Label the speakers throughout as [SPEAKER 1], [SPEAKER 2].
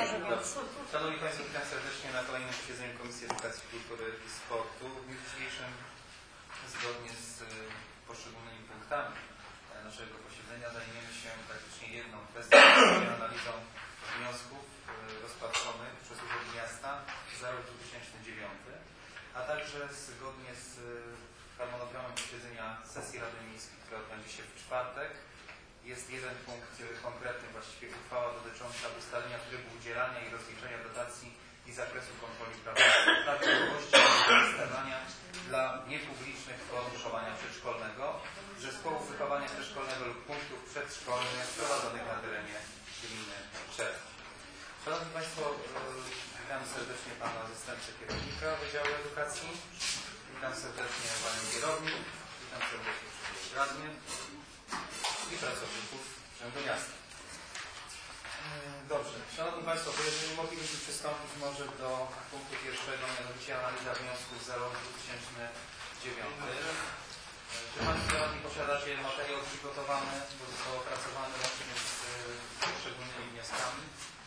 [SPEAKER 1] Szanowni Państwo, witam serdecznie na kolejnym posiedzeniu Komisji Edukacji, Kultury i Sportu. W dniu dzisiejszym, zgodnie z poszczególnymi punktami naszego posiedzenia, zajmiemy się praktycznie jedną kwestią, analizą wniosków rozpatrzonych przez Urząd Miasta za rok 2009, a także zgodnie z harmonogramem posiedzenia sesji Rady Miejskiej, która odbędzie się w czwartek. Jest jeden punkt konkretny, właściwie uchwała dotycząca ustalenia trybu udzielania i rozliczenia dotacji i zakresu kontroli prawidłowości wystawiania dla niepublicznych form wychowania przedszkolnego, zespołów wychowania przedszkolnego lub punktów przedszkolnych prowadzonych na terenie gminy Czerń. Szanowni Państwo, witam serdecznie Pana zastępcę kierownika Wydziału Edukacji, witam serdecznie Panią kierownik, witam serdecznie wszystkich radnych i pracowników Urzędu Miasta. Dobrze, Szanowni Państwo, to jeżeli moglibyśmy przystąpić może do punktu pierwszego, mianowicie analiza wniosków za rok 2009. Czy Państwo posiadacie materiał przygotowany, bo został opracowany łącznie z poszczególnymi wnioskami?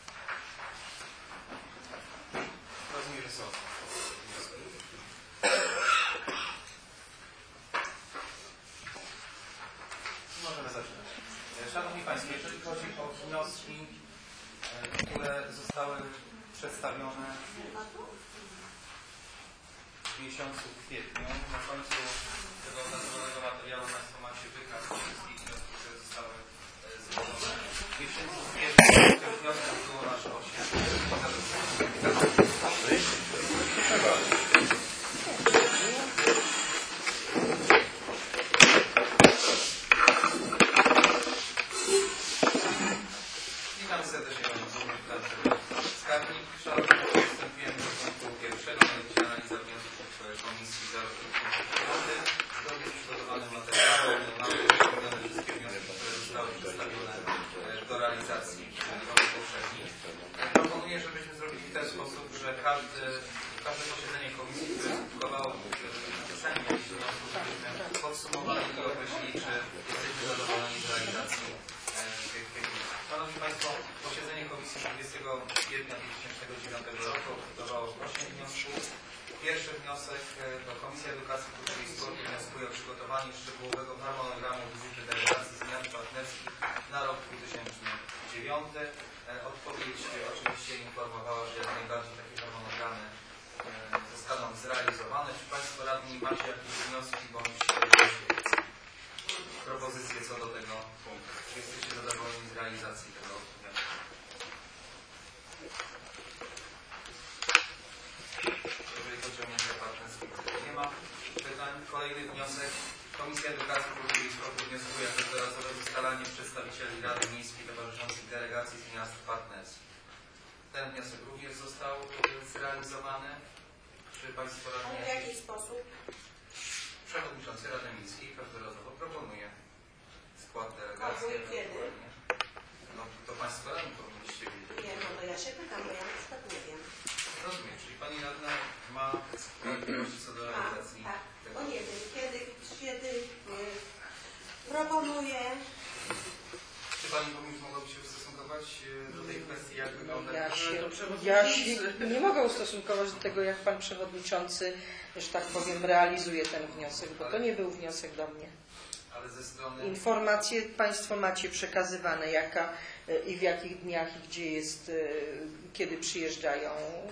[SPEAKER 1] Rozumiem, że są wnioski. Możemy zaczynać. Szanowni Państwo, jeżeli chodzi o wnioski, które zostały przedstawione w miesiącu kwietniu, na końcu tego opracowanego materiału Państwo macie wykaz wszystkich wniosków, które zostały złożone. W miesiącu kwietniu tych wniosków było aż 8. Witam serdecznie Panią skarbnik. Szanowni Państwo, przystępujemy do punktu pierwszego, mianowicie analiza wniosków Komisji za rok 2009. Zgodnie z przygotowanym materiałem mamy wypełnione wszystkie wnioski, które zostały przedstawione do realizacji w roku poprzednim. Proponuję, żebyśmy zrobili w ten sposób, że każde posiedzenie Komisji, które skutkowało napisaniem jakichś wniosków, żebyśmy podsumowali i określili, czy jesteśmy zadowoleni z realizacji tych wniosków. Szanowni Państwo, posiedzenie Komisji 20 kwietnia 2009 roku odbywało 8 wniosków. Pierwszy wniosek to Komisja Edukacji, Kultury i Sportu wnioskuje o przygotowanie szczegółowego harmonogramu wizyty delegacji zmian partnerskich na rok 2009. Odpowiedź oczywiście informowała, że jak najbardziej takie harmonogramy zostaną zrealizowane. Czy Państwo radni macie jakieś wnioski bądź propozycje co do tego punktu? Czy jesteście zadowoleni z realizacji tego wniosku? Jeżeli chodzi o umowy partnerskie, nie ma pytań. Kolejny wniosek. Komisja Edukacji, Kultury i Sportu wnioskuje o jednorazowe ustalanie przedstawicieli Rady Miejskiej towarzyszących delegacji z miast partnerskich. Ten wniosek również został zrealizowany. Czy Państwo radni...
[SPEAKER 2] W jaki sposób?
[SPEAKER 1] Przewodniczący Rady Miejskiej każdorazowo proponuje skład delegacji.
[SPEAKER 2] Kiedy?
[SPEAKER 1] No to Państwo radni powinniście wiedzieć.
[SPEAKER 2] Nie, no to ja się pytam, bo ja na przykład nie wiem.
[SPEAKER 1] Rozumiem, czyli Pani radna ma wątpliwości co do realizacji tego.
[SPEAKER 2] Bo nie wiem, kiedy proponuję.
[SPEAKER 1] Czy Pani Burmistrz mogłaby się ustosunkować do tej kwestii, jak wygląda?
[SPEAKER 3] Ja się nie mogę ustosunkować do tego, jak Pan Przewodniczący, że tak powiem, realizuje ten wniosek, bo to nie był wniosek do mnie.
[SPEAKER 1] Ale ze strony...
[SPEAKER 3] Informacje Państwo macie przekazywane, jaka i w jakich dniach i gdzie jest, kiedy przyjeżdżają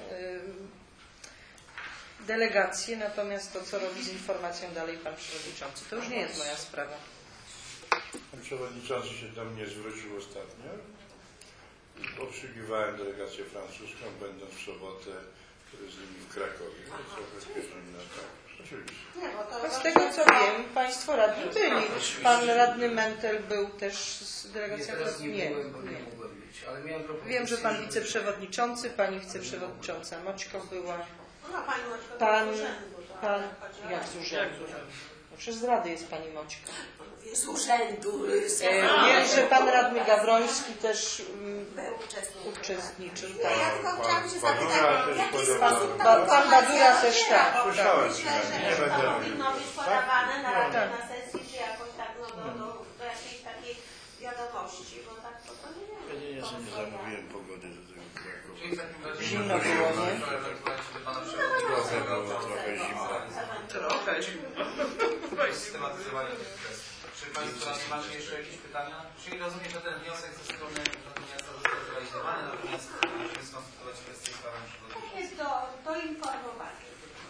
[SPEAKER 3] delegacje, natomiast to, co robi z informacją dalej Pan Przewodniczący, to już nie jest moja sprawa.
[SPEAKER 4] Pan Przewodniczący się do mnie zwrócił ostatnio. Obsługiwałem delegację francuską, będąc w sobotę z nimi w Krakowie. Oczywiście.
[SPEAKER 3] Z tego co wiem, Państwo radni byli. Pan radny Mentel był też z delegacją francuską. Nie. Wiem, że Pan wiceprzewodniczący, Pani wiceprzewodnicząca Moćko była.
[SPEAKER 2] No, Pani Moćko,
[SPEAKER 3] Pan,
[SPEAKER 2] jak
[SPEAKER 3] z urzędu? No, przecież z Rady jest Pani Moćko.
[SPEAKER 2] Z urzędu.
[SPEAKER 3] Wiem, że Pan radny Gawroński też uczestniczył.
[SPEAKER 2] Ja tylko chciałam się zapytać, w jaki sposób ta
[SPEAKER 3] Pan
[SPEAKER 2] informacja
[SPEAKER 3] Badura też tak.
[SPEAKER 2] Myślę, że to powinno być podawane na sesji, czy jakoś tak do jakiejś takiej wiadomości, bo tak to nie wiem.
[SPEAKER 4] Ja nie zamówiłem pogody do tego.
[SPEAKER 3] Zimno było, nie?
[SPEAKER 1] Trochę zimno. Systematyzowanie tych kwestii. Czy Państwo macie jeszcze jakieś pytania? Czyli rozumiem, że ten wniosek ze strony miasta został zrealizowany, natomiast musimy skonsultować kwestię z prawem przygotowawczym.
[SPEAKER 2] Jest do informowania.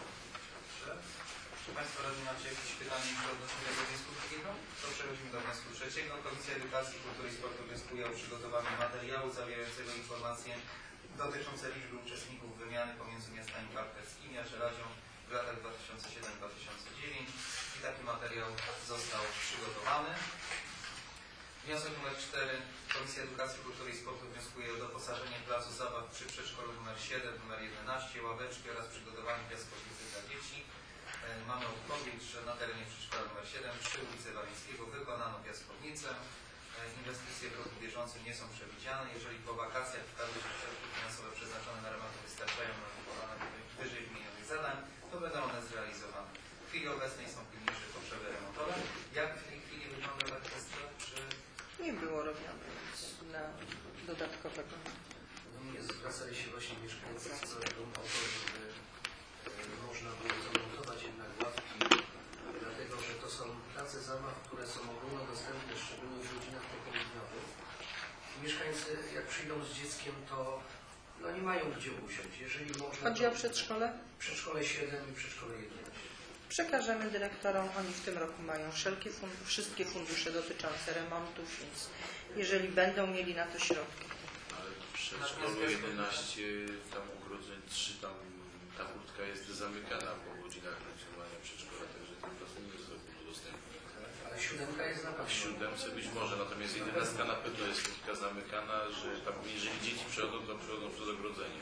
[SPEAKER 1] Czy Państwo radni macie jakieś pytania jeszcze odnośnie tego wniosku drugiego? To przechodzimy do wniosku trzeciego. Komisja Edukacji, Kultury i Sportu wnioskuje o przygotowanie materiału zawierającego informacje dotyczące liczby uczestników wymiany pomiędzy miastami partnerskimi a Żelazią w latach 2007-2009 i taki materiał został przygotowany. Wniosek numer 4. Komisja Edukacji, Kultury i Sportu wnioskuje o doposażenie placu zabaw przy przedszkolu numer 7, numer 11, ławeczki oraz przygotowanie piaskownicy dla dzieci. Mamy odpowiedź, że na terenie przedszkola numer 7 przy ulicy Walińskiego wykonano piaskownicę. Inwestycje w roku bieżącym nie są przewidziane. Jeżeli po wakacjach wskaże się środki finansowe przeznaczone na remonty wystarczają na wykonanie wyżej wymienionych zadań, to będą one zrealizowane. W chwili obecnej są pilniejsze potrzeby remontowe. Jak w tej chwili wygląda ta kwestia? Czy...
[SPEAKER 3] Nie było robione nic na dodatkowego.
[SPEAKER 5] Nie zwracali się właśnie mieszkańcy z prośbą o to, żeby można było zamontować jednak ławki, dlatego że to są place zabaw, które są ogólnodostępne, szczególnie w godzinach popołudniowych. Mieszkańcy jak przyjdą z dzieckiem, to no, nie mają gdzie usiąść. Jeżeli można,
[SPEAKER 3] chodzi o przedszkole?
[SPEAKER 5] Przedszkole 7 i przedszkole 11.
[SPEAKER 3] Przekażemy dyrektorom, oni w tym roku mają wszystkie fundusze dotyczące remontów, więc jeżeli będą mieli na to środki.
[SPEAKER 6] Ale przedszkolu 11, tam ogrodzeń 3, tam ta furtka jest zamykana po godzinach funkcjonowania przedszkola, także ten plac nie jest udostępniony.
[SPEAKER 5] Ale 7 jest na
[SPEAKER 6] W
[SPEAKER 5] pewno.
[SPEAKER 6] 7 być może, natomiast 11 na pewno jest furtka zamykana, że tam jeżeli dzieci przychodzą, to przychodzą przez ogrodzenie.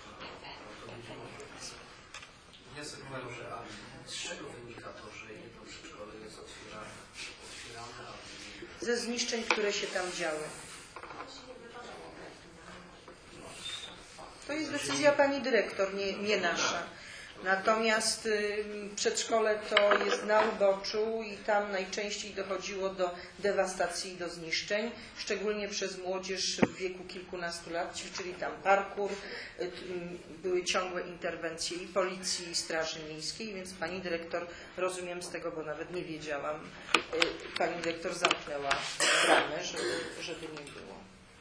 [SPEAKER 1] Wniosek numer
[SPEAKER 5] A z czego wynika to, że jedno przedszkole jest otwierane, a
[SPEAKER 3] Ze zniszczeń, które się tam działy. To jest decyzja pani dyrektor, nie nasza. Natomiast przedszkole to jest na uboczu i tam najczęściej dochodziło do dewastacji i do zniszczeń, szczególnie przez młodzież w wieku kilkunastu lat, ćwiczyli tam parkour, były ciągłe interwencje i policji, i straży miejskiej, więc pani dyrektor, rozumiem z tego, bo nawet nie wiedziałam, pani dyrektor zamknęła bramę, żeby nie było.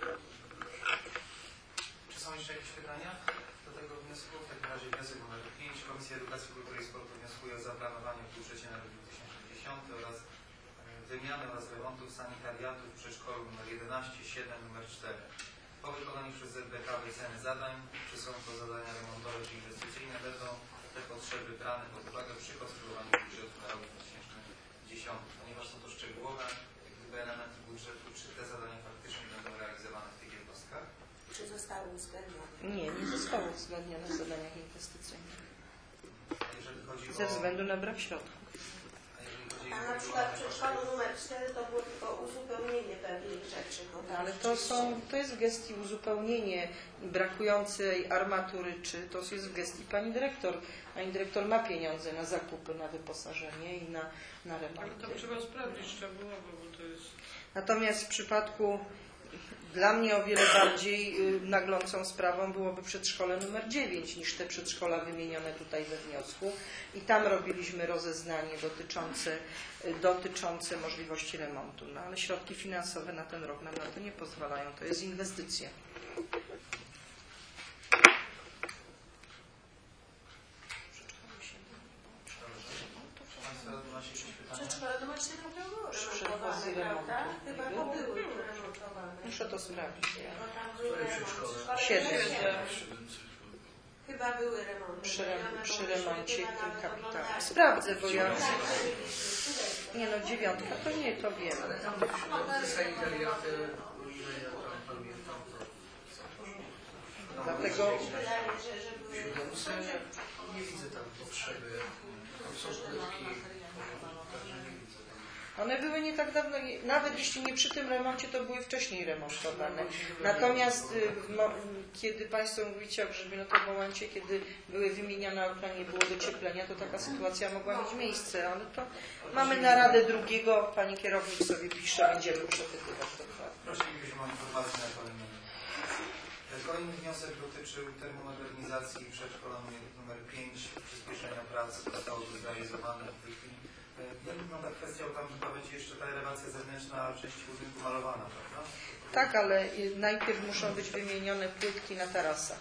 [SPEAKER 1] Czy są jeszcze jakieś pytania do tego wniosku? W takim razie wniosek numer 5. Komisja Edukacji, Kultury i Sportu wnioskuje o zaplanowanie w budżecie na rok 2010 oraz wymianę oraz remontów sanitariatów w przedszkolu nr 11, 7, nr 4. Po wykonaniu przez ZBK wyceny zadań, czy są to zadania remontowe czy inwestycyjne, będą te potrzeby brane pod uwagę przy konstruowaniu budżetu na rok 2010. Ponieważ są to szczegółowe elementy budżetu, czy te zadania faktycznie będą realizowane w tych jednostkach?
[SPEAKER 2] Czy zostały uwzględnione?
[SPEAKER 3] Nie zostało uwzględnione w zadaniach inwestycyjnych.
[SPEAKER 1] Jeżeli chodzi
[SPEAKER 3] Ze względu na brak środków.
[SPEAKER 2] A na przykład w przedszkolu numer 4 to było tylko uzupełnienie pewnych rzeczy.
[SPEAKER 3] Ale to jest w gestii uzupełnienie brakującej armatury, czy to jest w gestii pani dyrektor. Pani dyrektor ma pieniądze na zakupy, na wyposażenie i na remonty.
[SPEAKER 7] To trzeba sprawdzić szczegółowo, bo to jest...
[SPEAKER 3] Natomiast w przypadku dla mnie o wiele bardziej naglącą sprawą byłoby przedszkole numer 9 niż te przedszkola wymienione tutaj we wniosku. I tam robiliśmy rozeznanie dotyczące możliwości remontu. No ale środki finansowe na ten rok nam na to nie pozwalają. To jest inwestycja.
[SPEAKER 2] Przedszkole numer 7 było remontowane, prawda? Chyba to były remontowane.
[SPEAKER 3] Muszę to sprawdzić.
[SPEAKER 2] Bo tam były remonty.
[SPEAKER 3] 7.
[SPEAKER 2] Chyba były remonty.
[SPEAKER 3] Przy remoncie i tym kapitałem. Sprawdzę, bo ja... Nie no, 9 to nie, to wiem.
[SPEAKER 5] ale tam te sanitariaty, o ile ja tam pamiętam, to
[SPEAKER 3] Dlatego...
[SPEAKER 5] w 7 nie widzę tam potrzeby. Tam są płytki, także nie widzę tam.
[SPEAKER 3] One były nie tak dawno, nawet jeśli nie przy tym remoncie, to były wcześniej remontowane. Natomiast kiedy Państwo mówicie o Grzybie, no to w momencie, kiedy były wymieniane okna, nie było docieplenia, to taka sytuacja mogła mieć miejsce, ale to mamy naradę drugiego, pani kierownik sobie pisze, będziemy przepytywać dokładnie.
[SPEAKER 1] Prosilibyśmy o informację na kolejnym Kolejny wniosek dotyczył termomodernizacji przedszkola numer 5, przyspieszenia prac zostało to zrealizowane w tej chwili. Jak wygląda kwestia, bo tam chyba będzie jeszcze ta elewacja zewnętrzna części budynku malowana, prawda?
[SPEAKER 3] Tak, ale najpierw muszą być wymienione płytki na tarasach.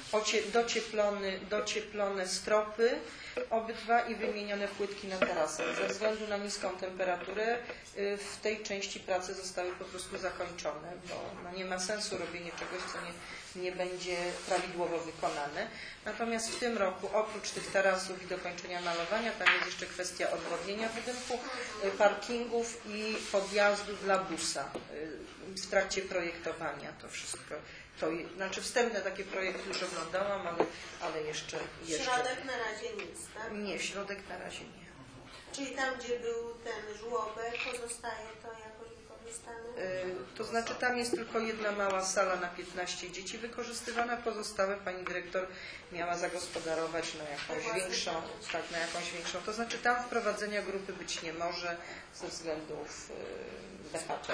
[SPEAKER 3] Docieplone stropy obydwa i wymienione płytki na tarasach. Ze względu na niską temperaturę w tej części prace zostały po prostu zakończone, bo nie ma sensu robienie czegoś, co nie będzie prawidłowo wykonane. Natomiast w tym roku oprócz tych tarasów i dokończenia malowania tam jest jeszcze kwestia odwodnienia budynku, parkingów i podjazdu dla busa w trakcie projektowania to wszystko. Znaczy wstępne takie projekty już oglądałam, ale jeszcze...
[SPEAKER 2] Środek na razie nic, tak?
[SPEAKER 3] Nie, środek na razie nie.
[SPEAKER 2] Czyli tam, gdzie był ten żłobek, pozostaje to jakoś wykorzystane?
[SPEAKER 3] To znaczy tam jest tylko jedna mała sala na 15 dzieci wykorzystywana, pozostałe pani dyrektor miała zagospodarować na jakąś większą, tak, na jakąś większą. To znaczy tam wprowadzenia grupy być nie może ze względów BHP.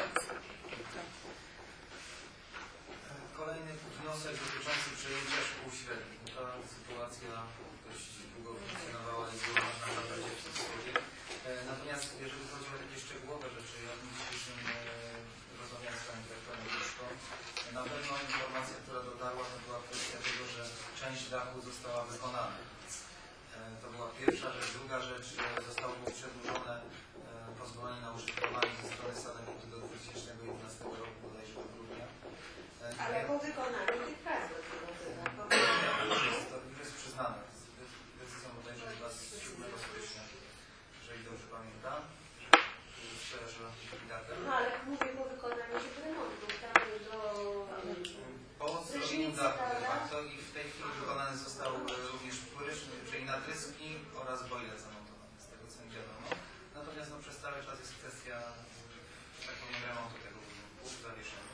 [SPEAKER 1] Kolejny wniosek dotyczący przejęcia szkół średnich. Ta sytuacja dość długo funkcjonowała i była można zadać w cudzysłowie. Natomiast jeżeli chodzi o takie szczegółowe rzeczy, ja w dzisiejszym rozmawiałem z Panią Dyrektorem Gruszką, na pewno informacja, która dotarła, to była kwestia tego, że część dachu została wykonana. To była pierwsza rzecz. Druga rzecz, zostało przedłużone pozwolenie na użytkowanie ze strony sanepidu do 2011 roku, bodajże do grudnia.
[SPEAKER 2] Ale po wykonaniu tych prac
[SPEAKER 1] To jest przyznane. Decyzją bodajże chyba z 7 stycznia, jeżeli dobrze pamiętam. Szczerze, datem.
[SPEAKER 2] No ale mówię po wykonaniu tych remontów, tak?
[SPEAKER 1] Po zrobieniu dachu to i w tej chwili wykonany został również prysz, czyli natryski oraz boiler zamontowany, z tego co mi wiadomo. Natomiast przez cały czas jest kwestia, tak powiem, remontu tego budynku, zawieszenia.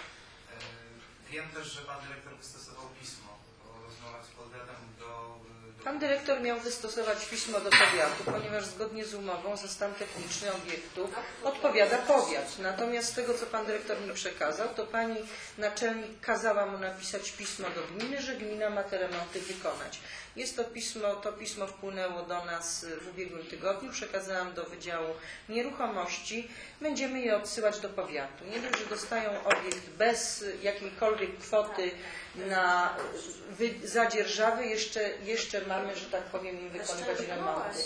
[SPEAKER 1] Wiem też, że Pan Dyrektor wystosował pismo po rozmowach z powiatem do...
[SPEAKER 3] Pan Dyrektor miał wystosować pismo do powiatu, ponieważ zgodnie z umową za stan techniczny obiektu odpowiada powiat. Natomiast z tego, co Pan Dyrektor mi przekazał, to Pani naczelnik kazała mu napisać pismo do gminy, że gmina ma te remonty wykonać. Jest to pismo wpłynęło do nas w ubiegłym tygodniu, przekazałam do Wydziału Nieruchomości. Będziemy je odsyłać do powiatu. Nie dość, że dostają obiekt bez jakiejkolwiek kwoty na zadzierżawy, jeszcze mamy, że tak powiem, im wykonywać remonty.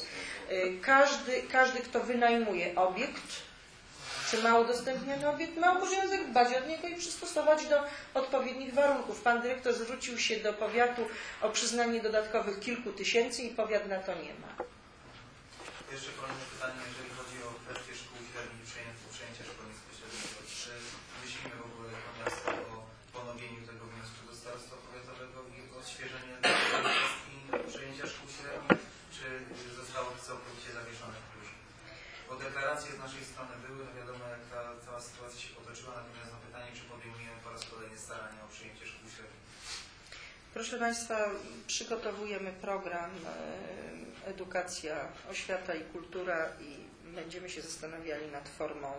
[SPEAKER 3] Każdy, kto wynajmuje obiekt, czy ma udostępniony obiekt, ma obowiązek dbać od niego i przystosować do odpowiednich warunków. Pan dyrektor zwrócił się do powiatu o przyznanie dodatkowych kilku tysięcy i powiat na to nie ma.
[SPEAKER 1] Jeszcze kolejne pytanie, jeżeli chodzi o kwestię szkół średnich, przejęcia szkolnictwa średniego. Czy myślimy w ogóle jako miasto o ponowieniu tego wniosku do starostwa powiatowego i odświeżenie kwestii przejęcia szkół średnich, czy zostało to całkowicie zawieszone w plusie? Bo deklaracje z naszej strony były, no wiadomo jak ta cała sytuacja się potoczyła, natomiast na pytanie, czy podejmujemy po raz kolejny starania o przyjęcie szkół średnich.
[SPEAKER 3] Proszę Państwa, przygotowujemy program Edukacja, Oświata i Kultura i będziemy się zastanawiali nad formą,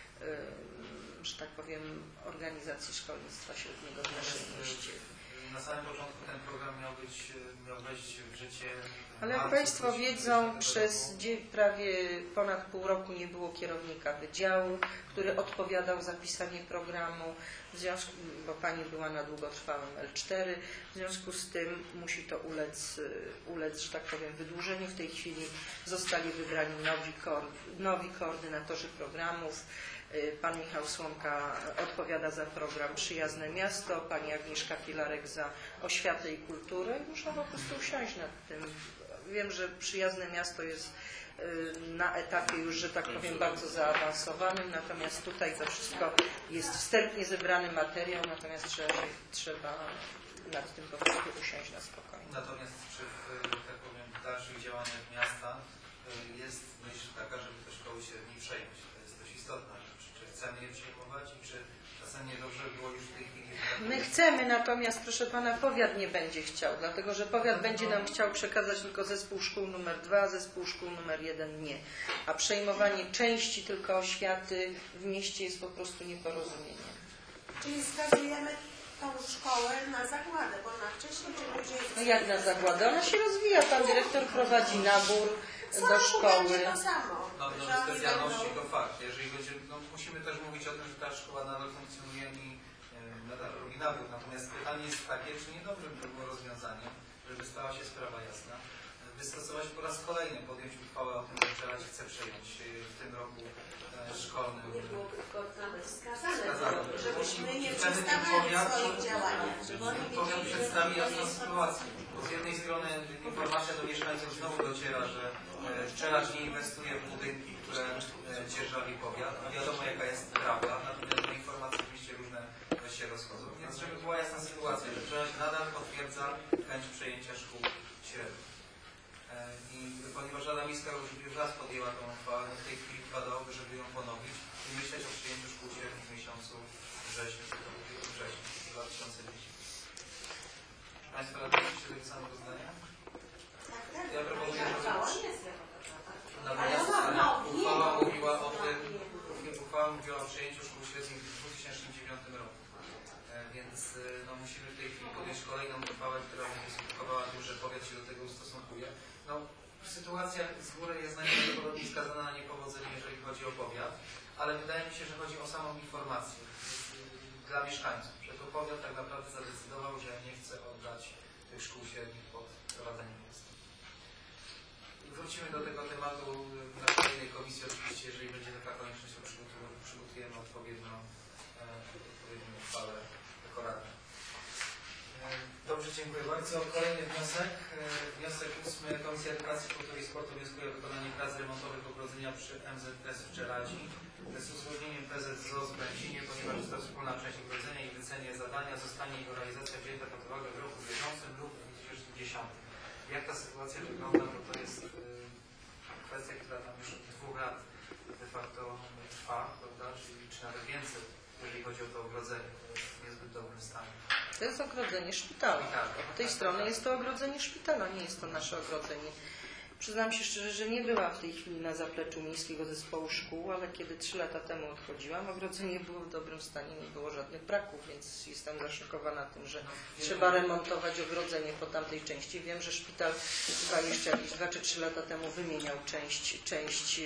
[SPEAKER 3] że tak powiem, organizacji szkolnictwa średniego w naszym mieście.
[SPEAKER 1] Na samym początku ten program miał wejść w życie.
[SPEAKER 3] Ale jak Państwo wiedzą, przez prawie ponad pół roku nie było kierownika wydziału, który odpowiadał za pisanie programu, bo Pani była na długotrwałym L4, w związku z tym musi to ulec, że tak powiem, wydłużeniu. W tej chwili zostali wybrani nowi koordynatorzy programów. Pan Michał Słomka odpowiada za program Przyjazne Miasto, pani Agnieszka Pilarek za Oświatę i Kulturę. Muszę po prostu usiąść nad tym. Wiem, że Przyjazne Miasto jest na etapie już, że tak powiem, bardzo zaawansowanym, natomiast tutaj to wszystko jest wstępnie zebrany materiał, natomiast trzeba nad tym po prostu usiąść na spokojnie.
[SPEAKER 1] Natomiast przy tak powiem, dalszych działaniach miasta jest myśl taka, żeby te szkoły średnie przejąć. To jest dość istotna rzecz. Czy chcemy je przejmować i czy czasem nie dobrze było już w tej chwili...
[SPEAKER 3] My chcemy, natomiast proszę Pana, powiat nie będzie chciał, dlatego że powiat będzie nam chciał przekazać tylko zespół szkół numer 2, zespół szkół numer 1 nie. A przejmowanie części tylko oświaty w mieście jest po prostu nieporozumieniem.
[SPEAKER 2] Czyli wskazujemy tą szkołę na zagładę, bo ona wcześniej czy później...
[SPEAKER 3] No jak na zagładę? Ona się rozwija, pan dyrektor prowadzi nabór do szkoły.
[SPEAKER 2] Będzie to samo.
[SPEAKER 1] No specjalności to fakt. Jeżeli będzie, no musimy też mówić o tym, że ta szkoła nadal funkcjonuje i nadal robi nabór. Natomiast pytanie jest takie, czy niedobrym by było rozwiązaniem, żeby stała się sprawa jasna, wystosować po raz kolejny, podjąć uchwałę o tym, że Czerać chce przejąć w tym roku szkolnym.
[SPEAKER 2] Nie było tylko wskazane, żebyśmy nie przestawali w swoich działaniach.
[SPEAKER 1] Powiem przedstawi jasną sytuację. Bo z jednej strony informacja do mieszkańców znowu dociera, że Czerać nie inwestuje w budynki, które dzierżawi powiat. A wiadomo jaka jest prawda, natomiast te informacje oczywiście różne się rozchodzą. Więc żeby była jasna sytuacja, że Czerać nadal potwierdza chęć przejęcia szkół średnich. I ponieważ Rada Miejska już raz podjęła tą uchwałę, w tej chwili wypadałoby, żeby ją ponowić i myśleć o przyjęciu szkół średnich w miesiącu wrześniu 2010. Państwo radni się tego samego zdania? Ja proponuję, żeby uchwała mówiła o tym, uchwała mówiła o przejęciu szkół średnich w 2009 roku. Więc no, musimy w tej chwili podjąć kolejną uchwałę, która będzie skutkowała tym, że powiat się do tego ustosunkuje. No, sytuacja z góry jest najprawdopodobniej skazana na niepowodzenie, jeżeli chodzi o powiat, ale wydaje mi się, że chodzi o samą informację dla mieszkańców, że to powiat tak naprawdę zadecydował, że nie chce oddać tych szkół średnich pod prowadzenie miasta. Wrócimy do tego tematu na kolejnej komisji, oczywiście, jeżeli będzie taka konieczność, to przygotujemy odpowiednią uchwałę jako Rada. Dobrze, dziękuję bardzo. Kolejny wniosek. Wniosek 8. Komisja Edukacji, Kultury i Sportu wnioskuje o wykonanie prac remontowych ogrodzenia przy MZS w Czeradzi z uzgodnieniem PZZO z Będzinie, ponieważ jest to wspólna część ogrodzenia i wycenie zadania zostanie jego realizacja wzięta pod uwagę w roku bieżącym lub 2010. Jak ta sytuacja wygląda, bo to jest kwestia, która tam już od 2 lat de facto trwa, prawda? Czy nawet więcej, jeżeli chodzi o to ogrodzenie. To jest w niezbyt dobrym stanie.
[SPEAKER 3] To jest ogrodzenie szpitala. Z tej strony jest to ogrodzenie szpitala, nie jest to nasze ogrodzenie. Przyznam się szczerze, że nie byłam w tej chwili na zapleczu Miejskiego Zespołu Szkół, ale kiedy 3 lata temu odchodziłam, ogrodzenie było w dobrym stanie, nie było żadnych braków, więc jestem zaszokowana tym, że trzeba remontować ogrodzenie po tamtej części. Wiem, że szpital chyba jeszcze jakieś 2 czy 3 lata temu wymieniał część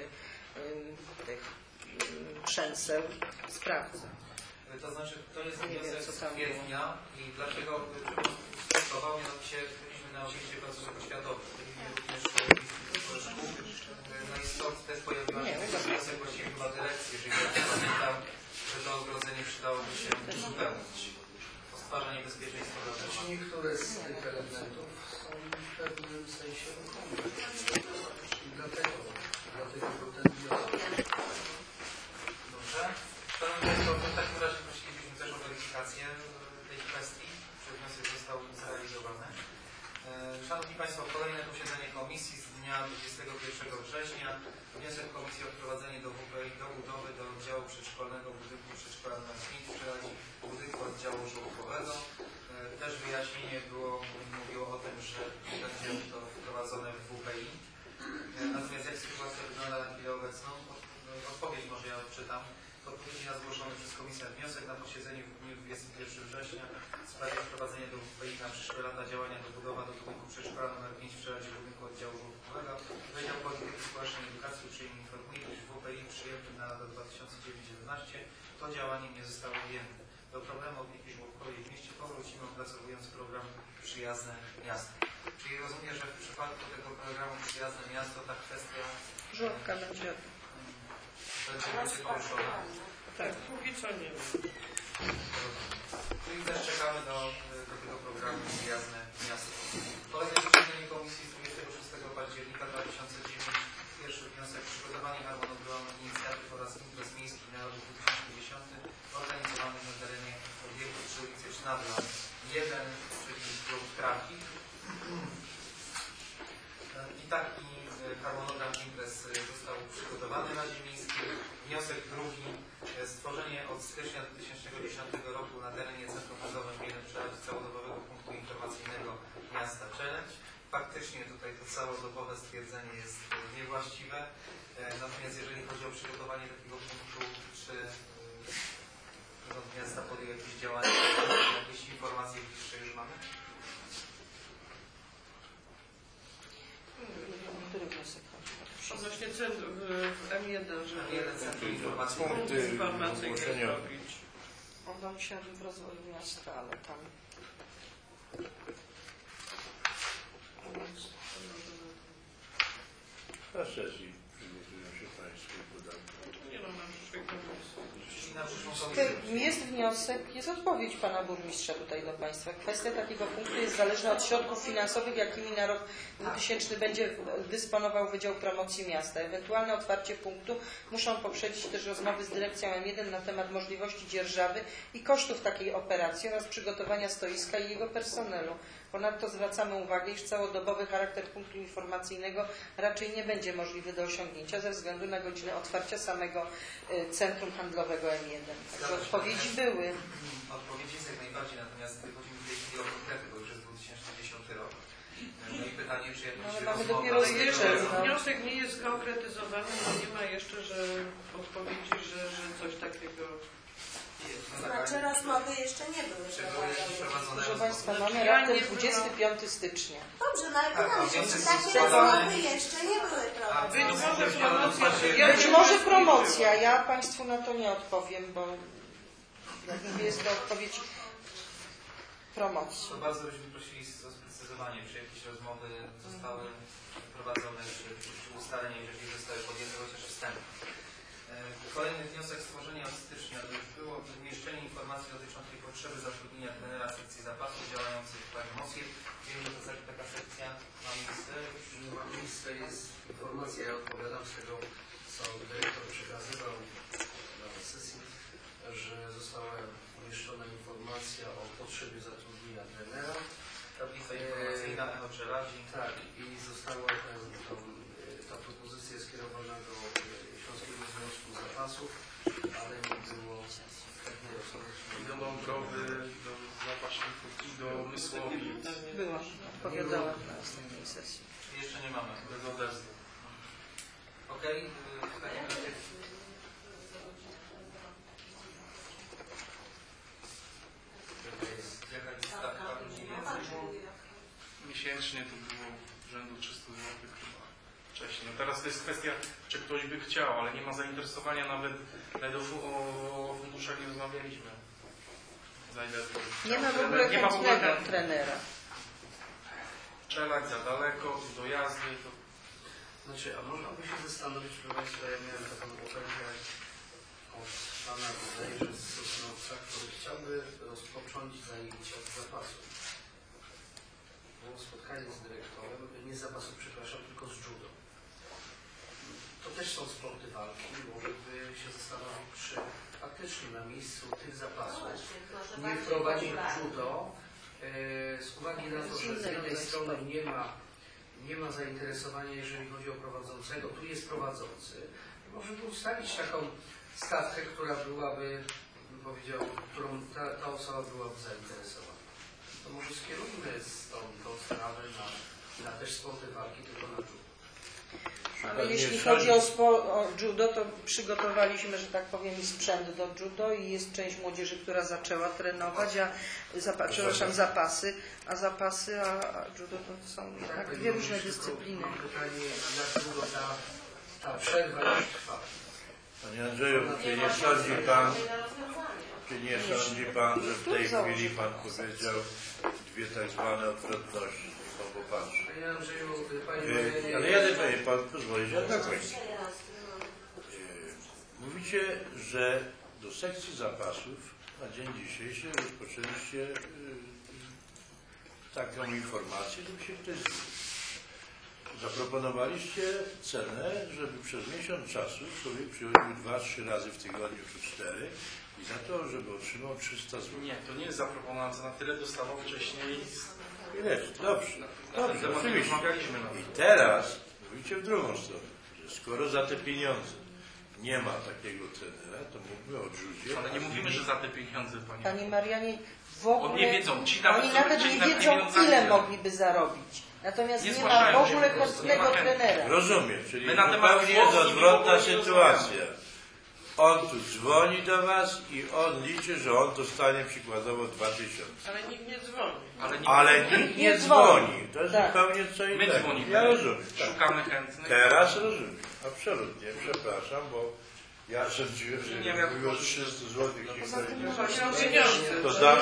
[SPEAKER 3] tych przęseł. Sprawdzę.
[SPEAKER 1] To znaczy, to jest wniosek z kwietnia i dlaczego stosował, mianowicie byliśmy na obiekcie placówek oświatowych, również szkół. No i stąd też pojawiła się wniosek właściwie chyba dyrekcji, jeżeli ja pamiętam, że to ogrodzenie przydałoby się uzupełnić. To stwarza niebezpieczeństwo dla tego.
[SPEAKER 5] Niektóre z tych elementów są w pewnym sensie ruchome. I dlatego był ten wniosek.
[SPEAKER 1] Dobrze. Szanowni Państwo, w takim razie prosilibyśmy też o weryfikację tej kwestii, czy wniosek został zrealizowany. Szanowni Państwo, kolejne posiedzenie komisji z dnia 21 września. Wniosek komisji o wprowadzenie do WPI do budowy do oddziału przedszkolnego budynku przedszkola nr 5 w Czeradzi, budynku oddziału żłobkowego. Też wyjaśnienie mówiło o tym, że będzie to wprowadzone w WPI. Natomiast jak sytuacja wygląda na chwilę obecną? Odpowiedź może ja odczytam. Odpowiedzi na zgłoszony przez Komisję wniosek na posiedzeniu w dniu 21 września w sprawie wprowadzenia do WPI na przyszłe lata działania dobudowa do budynku przedszkola nr 5 w Czeradzi budynku oddziału żłobkowego. Wydział Polityki Społecznej i Edukacji uprzejmie informuje, iż w WPI przyjętym na lata 2009-2011 to działanie nie zostało ujęte. Do problemu opieki żłobkowej w mieście powrócimy, opracowując program Przyjazne Miasto. Czyli rozumiem, że w przypadku tego programu Przyjazne Miasto ta kwestia
[SPEAKER 3] żłobka będzie
[SPEAKER 1] poruszona.
[SPEAKER 7] Tak, póki co nie.
[SPEAKER 1] I też czekamy do tego programu Przyjazne Miasto. Kolejne posiedzenie komisji z 26 października 2009. Pierwszy wniosek przygotowanie harmonogramu inicjatyw oraz imprez miejskich na rok 2010 organizowanych na terenie obiektu przy ulicy Sznadla 1, czyli klub Trafik. I taki harmonogram imprez został przygotowany w Radzie Miejskiej. Wniosek drugi, stworzenie od stycznia 2010 roku na terenie Centrum Handlowym Mielec Czeradzi całodobowego punktu informacyjnego miasta Czeladź. Faktycznie tutaj to całodobowe stwierdzenie jest niewłaściwe. Natomiast jeżeli chodzi o przygotowanie takiego punktu, czy Zarząd Miasta podjął jakieś działania, jakieś informacje bliższe już mamy?
[SPEAKER 3] Który wniosek?
[SPEAKER 7] Odnośnie cen w M1, żeby
[SPEAKER 1] Centrum Informacji
[SPEAKER 7] punkty informacyjne zrobić.
[SPEAKER 3] Odam się w rozwoju miasta, ale tam...
[SPEAKER 4] Na sesji przygotują się Państwo i podają.
[SPEAKER 7] Nie no, na przyszłej komisji.
[SPEAKER 1] Czyli na przyszłą komisję.
[SPEAKER 3] Jest wniosek, jest odpowiedź pana burmistrza tutaj do Państwa. Kwestia takiego punktu jest zależna od środków finansowych, jakimi na rok 2000 będzie dysponował Wydział Promocji Miasta. Ewentualne otwarcie punktu muszą poprzedzić też rozmowy z dyrekcją M1 na temat możliwości dzierżawy i kosztów takiej operacji oraz przygotowania stoiska i jego personelu. Ponadto zwracamy uwagę, iż całodobowy charakter punktu informacyjnego raczej nie będzie możliwy do osiągnięcia ze względu na godzinę otwarcia samego centrum handlowego M1. Także odpowiedzi były.
[SPEAKER 1] Odpowiedzi jest jak najbardziej, natomiast chodzi mi w tej chwili o konkrety, bo już jest 2010 rok. No i pytanie, czy jakieś
[SPEAKER 3] Ale mamy
[SPEAKER 1] rozmowy...
[SPEAKER 3] dopiero styczeń.
[SPEAKER 7] Wniosek nie jest konkretyzowany, bo nie ma jeszcze odpowiedzi, że coś takiego jest.
[SPEAKER 2] Znaczy rozmowy jeszcze nie były prowadzone.
[SPEAKER 3] Proszę Państwa, mamy raptem 25 stycznia.
[SPEAKER 2] Dobrze, no ale pytam się, czy takie
[SPEAKER 1] prowadzone.
[SPEAKER 2] rozmowy jeszcze nie były prowadzone.
[SPEAKER 3] Być może promocja. Ja Państwu na to nie odpowiem, bo jak mówię, jest to odpowiedź promocji.
[SPEAKER 1] To bardzo byśmy prosili o sprecyzowanie, czy jakieś rozmowy zostały prowadzone, czy ustalenia, jeżeli zostały podjęte chociaż wstępnie. Kolejny wniosek stworzenia od stycznia to już było umieszczenie informacji dotyczącej potrzeby zatrudnienia trenera sekcji zapasów działających w Panie Moskwie. Wiem, że taka sekcja ma miejsce.
[SPEAKER 5] Ma miejsce, jest informacja, ja odpowiadam z tego, co dyrektor przekazywał na sesji, że została umieszczona informacja o potrzebie zatrudnienia trenera.
[SPEAKER 1] Tablica informacyjna o Żelazi.
[SPEAKER 5] Tak, i została ta propozycja skierowana do Śląskiego Związku Zapasów, ale nie było takiej osoby.
[SPEAKER 6] I do Mądrowy, do Zapaśników i do Mysłowi.
[SPEAKER 3] Była, odpowiadała na ostatniej sesji.
[SPEAKER 1] Czyli jeszcze nie mamy.
[SPEAKER 6] Bez odezwy.
[SPEAKER 1] Okej, w takim razie... Jaka jest stawka mniej więcej?
[SPEAKER 8] Miesięcznie to było rzędu 300 zł chyba wcześniej. No teraz to jest kwestia, czy ktoś by chciał, ale nie ma zainteresowania nawet o funduszach nie rozmawialiśmy. Za ile to...
[SPEAKER 3] Nie ma w ogóle chętnego trenera.
[SPEAKER 8] Strzelać za daleko, do jazdy, to...
[SPEAKER 5] Znaczy, a można by się zastanowić, proszę Państwa, ja miałem taką ofertę od pana bodajże z Sosnowca, który chciałby rozpocząć zajęcia z zapasu. Było spotkanie z dyrektorem, nie z zapasu, przepraszam, tylko z judo. To też są sporty walki, może by się zastanowić, czy faktycznie na miejscu tych zapasów nie wprowadzić judo, z uwagi na to, że z jednej strony nie ma zainteresowania, jeżeli chodzi o prowadzącego, tu jest prowadzący. Może by ustalić taką stawkę, która byłaby, bym powiedział, którą ta osoba byłaby zainteresowana. To może skierujmy tą sprawę na też sporty walki, tylko na judo.
[SPEAKER 3] Ale jeśli chodzi o judo, to przygotowaliśmy, że tak powiem, sprzęt do judo i jest część młodzieży, która zaczęła trenować, zapasy, a judo to są tak dwie różne dyscypliny.
[SPEAKER 5] Pytanie, jak długo ta przerwa już trwa?
[SPEAKER 4] Panie Andrzeju, czy nie sądzi Pan, że w tej chwili Pan powiedział dwie tak zwane odwrotności? Pan popatrzy.
[SPEAKER 5] Panie Andrzeju,
[SPEAKER 4] Ale jeden Panie Pan pozwoli, że tak będzie. Mówicie, że do sekcji zapasów na dzień dzisiejszy rozpoczęliście taką informację, żeby się ktoś zgłosił. Zaproponowaliście cenę, żeby przez miesiąc czasu człowiek przychodził 2-3 razy w tygodniu czy 4 i za to, żeby otrzymał 300 zł.
[SPEAKER 8] Nie, to nie jest zaproponowana cena, tyle dostawał wcześniej.
[SPEAKER 4] Jest, dobrze, oczywiście.
[SPEAKER 8] Rozmawialiśmy na
[SPEAKER 4] I teraz mówicie w drugą stronę, że skoro za te pieniądze nie ma takiego trenera, to mógłby o judzie.
[SPEAKER 8] Ale nie mówimy, że za te pieniądze,
[SPEAKER 3] Panie Marianie, w ogóle
[SPEAKER 8] oni nie wiedzą,
[SPEAKER 3] oni nawet nie wiedzą, ile mogliby zarobić. Natomiast nie ma w ogóle chętnego trenera.
[SPEAKER 4] Rozumiem, czyli
[SPEAKER 8] my na temat
[SPEAKER 4] zupełnie jest odwrotna sytuacja. On tu dzwoni do Was i on liczy, że on dostanie przykładowo 2000.
[SPEAKER 7] Ale nikt nie dzwoni.
[SPEAKER 4] Ale nikt nie dzwoni. To jest zupełnie co
[SPEAKER 8] My
[SPEAKER 4] innego.
[SPEAKER 8] dzwonimy.
[SPEAKER 4] Ja rozumiem.
[SPEAKER 8] Szukamy chętnych.
[SPEAKER 4] Teraz rozumiem. Absolutnie. Przepraszam, bo ja sądziłem, że jak mówią 300 zł to damy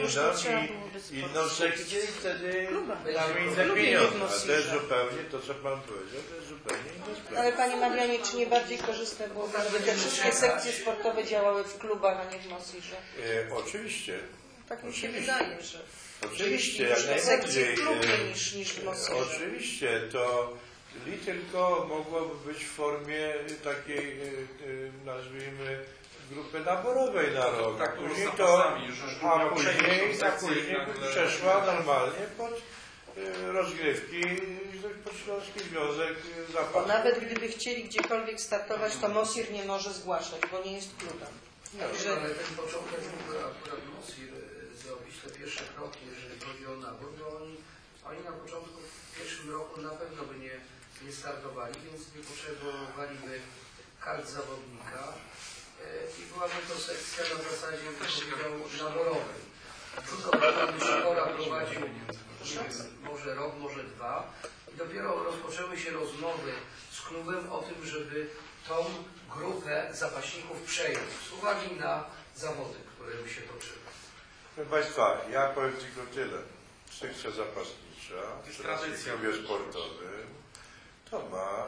[SPEAKER 4] inną sekcję i wtedy damy inne pieniądze. A to jest zupełnie to, co Pan powiedział, to jest zupełnie inna sprawa.
[SPEAKER 3] Ale Panie Marianie, czy nie bardziej korzystne byłoby, żeby te wszystkie sekcje sportowe działały w klubach, a nie w Mosirze?
[SPEAKER 4] Oczywiście.
[SPEAKER 3] Tak mi się wydaje, że
[SPEAKER 4] Oczywiście, jak
[SPEAKER 3] sekcje
[SPEAKER 4] najbardziej.
[SPEAKER 3] w klubie niż w Mosirze.
[SPEAKER 4] Oczywiście, to tylko mogłoby być w formie takiej, nazwijmy, grupy naborowej na rok.
[SPEAKER 8] Tak,
[SPEAKER 4] Później
[SPEAKER 8] to
[SPEAKER 4] później przeszła normalnie pod rozgrywki Śląski Związek
[SPEAKER 3] Bo
[SPEAKER 4] Zapasu.
[SPEAKER 3] nawet gdyby chcieli gdziekolwiek startować, to Mosir nie może zgłaszać, bo nie jest klubem.
[SPEAKER 5] Także... Ale ten początek mógłby akurat Mosir zrobić te pierwsze kroki, jeżeli chodzi o nabór, bo oni na początku w pierwszym roku na pewno by nie startowali, więc nie potrzebowaliby kart zawodnika i byłaby to sekcja na zasadzie naborowej. Judo by się pora prowadził może rok, może 2 i dopiero rozpoczęły się rozmowy z klubem o tym, żeby tą grupę zapaśników przejąć z uwagi na zawody, które by się toczyły.
[SPEAKER 4] Proszę Państwa, ja powiem tylko tyle. Sekcja zapasnicza w klubie sportowym to ma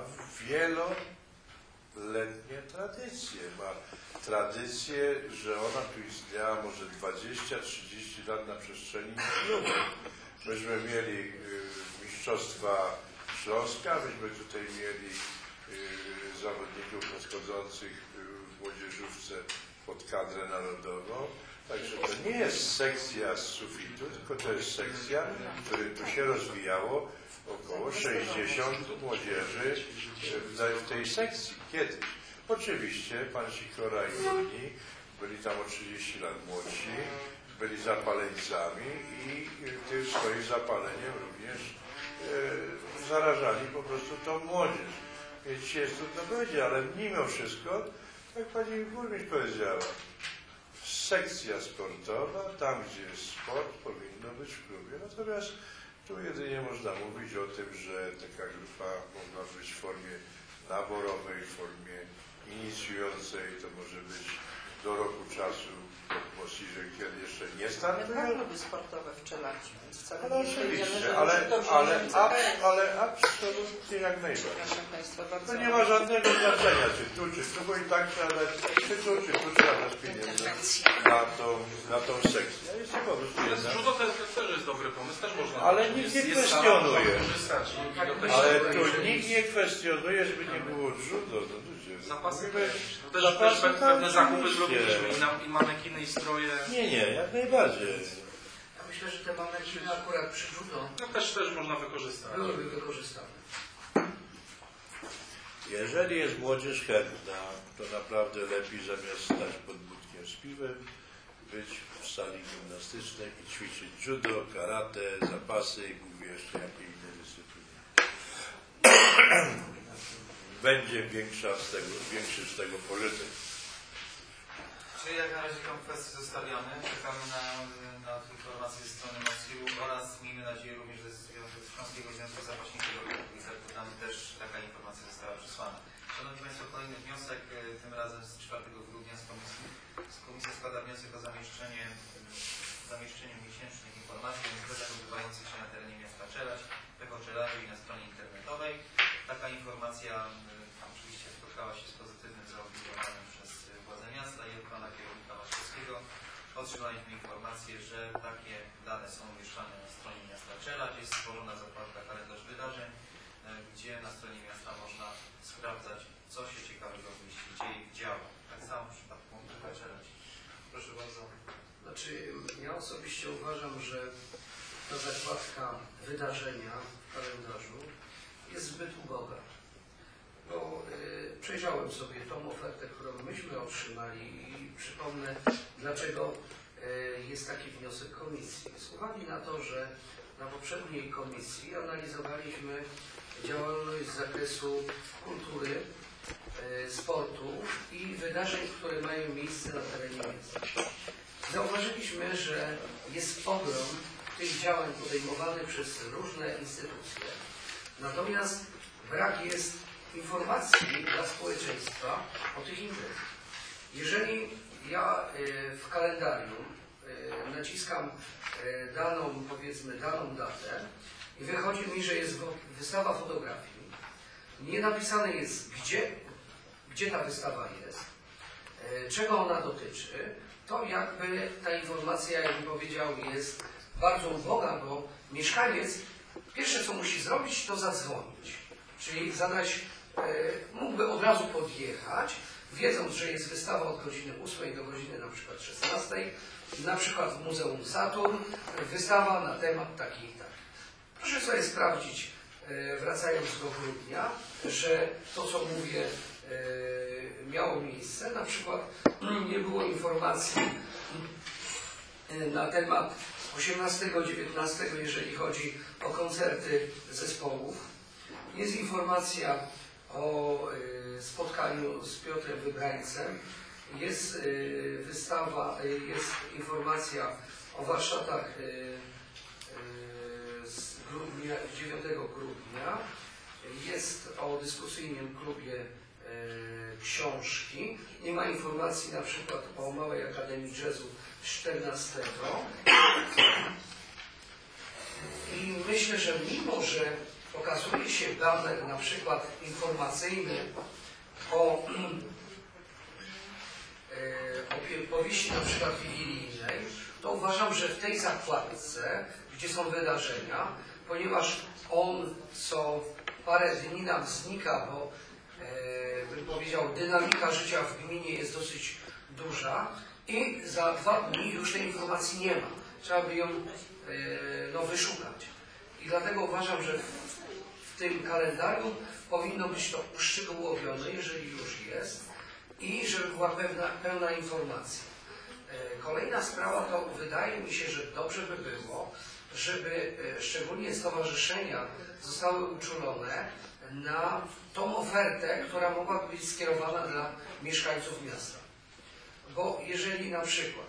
[SPEAKER 4] wieloletnie tradycje. Ma tradycję, że ona tu istniała może 20-30 lat na przestrzeni klubu. Myśmy mieli mistrzostwa Śląska, myśmy tutaj mieli zawodników podchodzących w młodzieżówce pod kadrę narodową. Także to nie jest sekcja z sufitu, tylko to jest sekcja, w której tu się rozwijało około 60 młodzieży w tej sekcji kiedyś. Oczywiście pan Sikora i inni byli tam o 30 lat młodsi, byli zapaleńcami i tym swoim zapaleniem również zarażali po prostu tą młodzież. Więc dzisiaj jest trudno powiedzieć, ale mimo wszystko, jak pani burmistrz powiedziała, sekcja sportowa, tam gdzie jest sport, powinno być w klubie. Natomiast tu jedynie można mówić o tym, że taka grupa mogła być w formie naborowej, w formie inicjującej, to może być do roku czasu w Mosirze, kiedy jeszcze nie startują.
[SPEAKER 3] Kluby sportowe w Czelacie.
[SPEAKER 4] No oczywiście, ale absolutnie jak najbardziej. To nie ma żadnego znaczenia, czy tu, bo i tak trzeba dać, czy tu trzeba dać pieniędzy na tą sekcję. Jest po prostu jedna.
[SPEAKER 8] Judo też jest dobry pomysł, też można.
[SPEAKER 4] Ale nikt nie kwestionuje. Ale tu nikt nie kwestionuje, żeby nie było judo.
[SPEAKER 8] Zapasy też pewne zakupy zrobiliśmy i manekiny i stroje.
[SPEAKER 4] Nie, jak najbardziej.
[SPEAKER 5] Ja myślę, że te manekiny akurat przy judo
[SPEAKER 8] też można wykorzystać.
[SPEAKER 5] Byłyby wykorzystane.
[SPEAKER 4] Jeżeli jest młodzież chętna, to naprawdę lepiej zamiast stać pod budkiem z piwem, być w sali gimnastycznej i ćwiczyć judo, karate, zapasy i mówię jeszcze jakie inne dyscypliny. Będzie większy z tego pożytek.
[SPEAKER 1] Czyli jak na razie tą kwestię zostawiamy, czekamy na informacje ze strony Mosiru oraz miejmy nadzieję również ze Śląskiego Związku Zapaśników i tam też taka informacja została przesłana. Szanowni Państwo, kolejny wniosek, tym razem z 4 grudnia z Komisji składa wniosek o zamieszczenie miesięcznych informacji o imprezach odbywających się na terenie miasta Czelać, Czelaży i na stronie internetowej. Taka informacja oczywiście spotkała się z pozytywnym zaopiniowaniem przez władze miasta i od pana kierownika Waszkowskiego. Otrzymaliśmy informację, że takie dane są umieszczane na stronie miasta Czelać. Jest stworzona zakładka kalendarz wydarzeń, gdzie na stronie miasta można sprawdzać, co się ciekawego w mieście dzieje i działa. Tak samo w przypadku Czelać. Proszę bardzo.
[SPEAKER 5] Znaczy, ja osobiście uważam, że ta zakładka wydarzenia w kalendarzu jest zbyt uboga. Bo przejrzałem sobie tą ofertę, którą myśmy otrzymali i przypomnę, dlaczego jest taki wniosek komisji. Z uwagi na to, że na poprzedniej komisji analizowaliśmy działalność z zakresu kultury sportu i wydarzeń, które mają miejsce na terenie miasta. Zauważyliśmy, że jest ogrom tych działań podejmowanych przez różne instytucje. Natomiast brak jest informacji dla społeczeństwa o tych imprezach. Jeżeli ja w kalendarium naciskam daną, powiedzmy, daną datę i wychodzi mi, że jest wystawa fotografii, nie napisane jest, gdzie ta wystawa jest, czego ona dotyczy, to jakby ta informacja, jakbym powiedział, jest bardzo uboga, bo mieszkaniec pierwsze, co musi zrobić, to zadzwonić. Czyli zadać, mógłby od razu podjechać, wiedząc, że jest wystawa od godziny 8 do godziny na przykład 16, na przykład w Muzeum Saturn, wystawa na temat taki i taki. Proszę sobie sprawdzić, wracając do grudnia, że to, co mówię, miało miejsce. Na przykład nie było informacji na temat 18-19, jeżeli chodzi o koncerty zespołów. Jest informacja o spotkaniu z Piotrem Wybrańcem. Jest wystawa, jest informacja o warsztatach z grudnia, 9 grudnia. Jest o dyskusyjnym klubie książki. Nie ma informacji na przykład o Małej Akademii Jazzu 14. I myślę, że mimo, że okazuje się baner na przykład informacyjny o powieści na przykład wigilijnej, to uważam, że w tej zakładce, gdzie są wydarzenia, ponieważ on co parę dni nam znika, bo bym powiedział, dynamika życia w gminie jest dosyć duża i za 2 dni już tej informacji nie ma. Trzeba by ją wyszukać. I dlatego uważam, że w tym kalendarium powinno być to uszczegółowione, jeżeli już jest, i żeby była pełna informacja. Kolejna sprawa to wydaje mi się, że dobrze by było, żeby szczególnie stowarzyszenia zostały uczulone na tą ofertę, która mogłaby być skierowana dla mieszkańców miasta. Bo jeżeli na przykład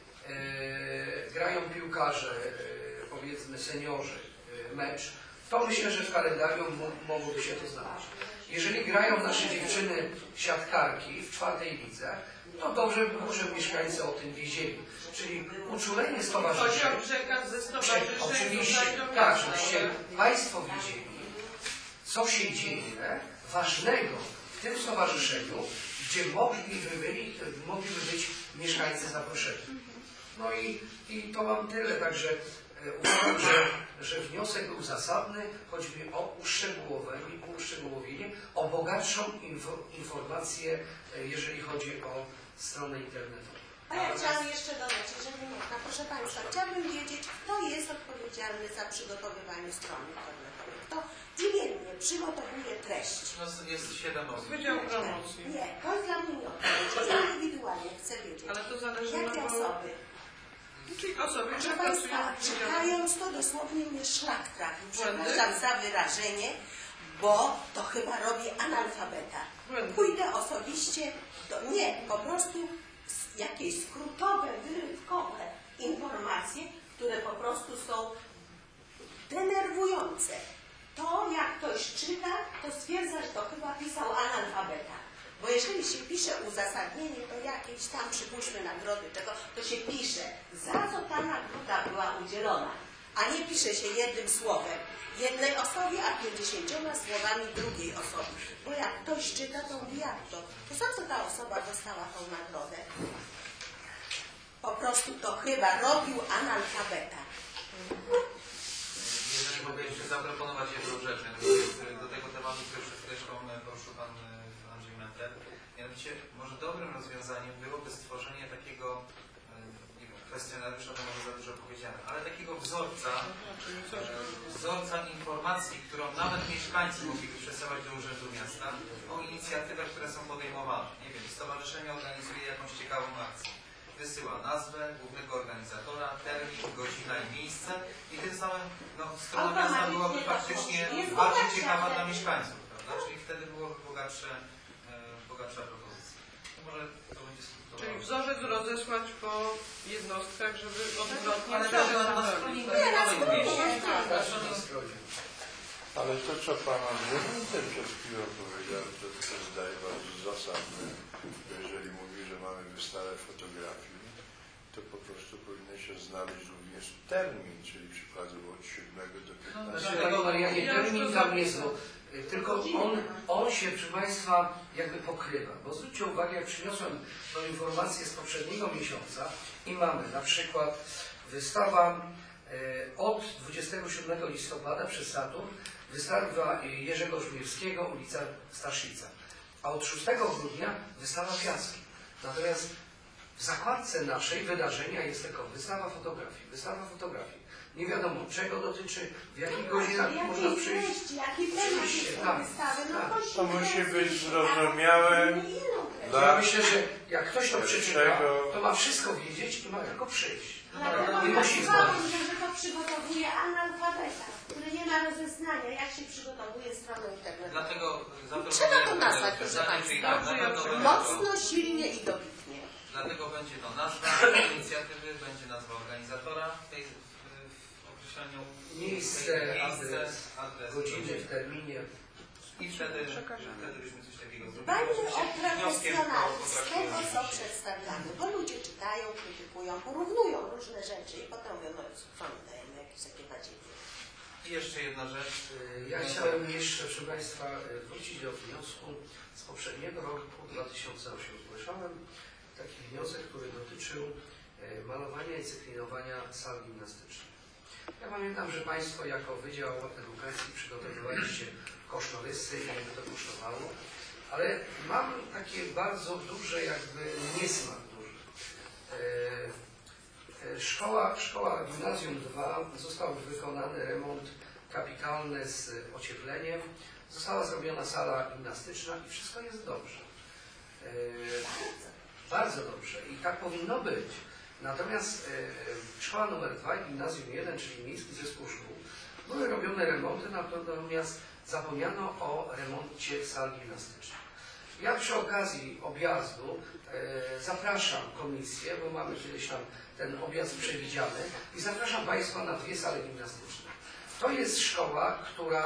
[SPEAKER 5] grają piłkarze, powiedzmy seniorzy, mecz, to myślę, że w kalendarium mogłoby się to znaleźć. Jeżeli grają nasze dziewczyny siatkarki w 4. lidze, to dobrze by było, żeby mieszkańcy o tym wiedzieli. Czyli uczulenie stowarzyszeń.
[SPEAKER 7] Chodzi o przekaz ze stowarzyszeń.
[SPEAKER 5] Oczywiście, tak, żebyście Państwo wiedzieli, co się dzieje ważnego w tym stowarzyszeniu, gdzie mogliby być mieszkańcy zaproszeni. No i to mam tyle, także uważam, że wniosek był zasadny, chodzi mi o uszczegółowienie, o bogatszą informację, jeżeli chodzi o stronę internetową.
[SPEAKER 2] A ja chciałam jeszcze dodać, jeżeli można, proszę Państwa, chciałabym wiedzieć, kto jest odpowiedzialny za przygotowywanie strony internetowej. Kto imiennie przygotowuje treść.
[SPEAKER 1] No, jest 7 osób.
[SPEAKER 7] Wydział promocji.
[SPEAKER 2] Nie, to jest dla mnie nie odpowiedź. Indywidualnie chcę wiedzieć.
[SPEAKER 7] Ale to zależy
[SPEAKER 2] jakie osoby.
[SPEAKER 7] Czyli osoby,
[SPEAKER 2] Proszę
[SPEAKER 7] które
[SPEAKER 2] Państwa,
[SPEAKER 7] pracują
[SPEAKER 2] czytając to dosłownie mnie szlak trafił. Przepraszam za wyrażenie, bo to chyba robi analfabeta. Pójdę osobiście nie, po prostu jakieś skrótowe, wyrywkowe informacje, które po prostu są denerwujące. To jak ktoś czyta, to stwierdza, że to chyba pisał analfabeta. Bo jeżeli się pisze uzasadnienie, to jakieś tam, przypuśćmy nagrody, czego, to się pisze, za co ta nagroda była udzielona. A nie pisze się jednym słowem jednej osobie, a 50 słowami drugiej osoby. Bo jak ktoś czyta, to mówi, jak to? To za co ta osoba dostała tą nagrodę? Po prostu to chyba robił analfabeta.
[SPEAKER 1] Jeżeli mogę jeszcze zaproponować jedną rzecz, do tego tematu, który przed chwileczką poruszył Pan Andrzej Mentel. Mianowicie, może dobrym rozwiązaniem byłoby stworzenie takiego, nie wiem, kwestionariusza, to może za dużo powiedziane, ale takiego wzorca informacji, którą nawet mieszkańcy mogliby przesyłać do Urzędu Miasta o inicjatywach, które są podejmowane. Nie wiem, stowarzyszenie organizuje jakąś ciekawą akcję. Wysyła nazwę głównego organizatora, termin, godzina i miejsce i tym samym strona miasta byłaby faktycznie bardziej ciekawa dla mieszkańców, prawda? Czyli wtedy byłoby bogatsze bogatsza propozycja. Może to będzie skutkowało.
[SPEAKER 7] Czyli wzorzec rozesłać po jednostkach, żeby odwrotnie
[SPEAKER 1] Ale tak, na stronie
[SPEAKER 4] Ale to, co Pan Andrzej przed chwilą powiedział, to się zdaje bardzo zasadne. Jeżeli mówi, że mamy wystawę fotografii, to po prostu powinien się znaleźć również termin, czyli przykładowo od 7 do 15.
[SPEAKER 5] Panie Marianie, termin tam jest, tylko on się, proszę Państwa, jakby pokrywa. Bo zwróćcie uwagę, jak przyniosłem tą informację z poprzedniego miesiąca i mamy na przykład wystawa od 27 listopada przez Saturn, wystawa Jerzego Żmierskiego, ulica Staszica. A od 6 grudnia wystawa Piaski. Natomiast w zakładce naszej wydarzenia jest tylko wystawa fotografii. Nie wiadomo czego dotyczy, w jakich godzinach można przyjść.
[SPEAKER 4] To musi być zrozumiałe dla...
[SPEAKER 5] Ja myślę, że jak ktoś to przeczyta, to ma wszystko wiedzieć i ma tylko przyjść. Nie musi znać.
[SPEAKER 2] że to przygotowuje analfabeta, który nie ma rozeznania, jak się przygotowuje stronę internetową.
[SPEAKER 1] Dlatego
[SPEAKER 2] Trzeba to nazwać, proszę Państwa. Mocno, silnie i dobitnie.
[SPEAKER 1] Dlatego będzie to nazwa inicjatywy, będzie nazwa organizatora tej w określeniu
[SPEAKER 5] Miejsce, adres, godziny, w terminie.
[SPEAKER 1] I wtedy byśmy coś takiego zrobili.
[SPEAKER 2] Dbajmy o profesjonalizm z tego, co przedstawiamy, bo ludzie czytają, krytykują, porównują różne rzeczy i potem mówią, no co my dajemy jakieś takie nadzieje.
[SPEAKER 1] I jeszcze jedna rzecz.
[SPEAKER 5] Ja chciałem jeszcze, proszę Państwa, wrócić do wniosku z poprzedniego roku 2008. Zgłaszałem taki wniosek, który dotyczył malowania i cyklinowania sal gimnastycznych. Ja pamiętam, że Państwo jako Wydział Edukacji przygotowywaliście kosztorysy i jakby to kosztowało, ale mam takie bardzo duże jakby niesmak duży. Szkoła Gimnazjum 2 został wykonany remont kapitalny z ociepleniem, została zrobiona sala gimnastyczna i wszystko jest dobrze. Bardzo dobrze i tak powinno być. Natomiast szkoła numer 2 i gimnazjum 1, czyli Miejski Zespół Szkół, były robione remonty, natomiast zapomniano o remoncie sal gimnastycznych. Ja przy okazji objazdu zapraszam komisję, bo mamy kiedyś tam ten objazd przewidziany i zapraszam Państwa na 2 sale gimnastyczne. To jest szkoła,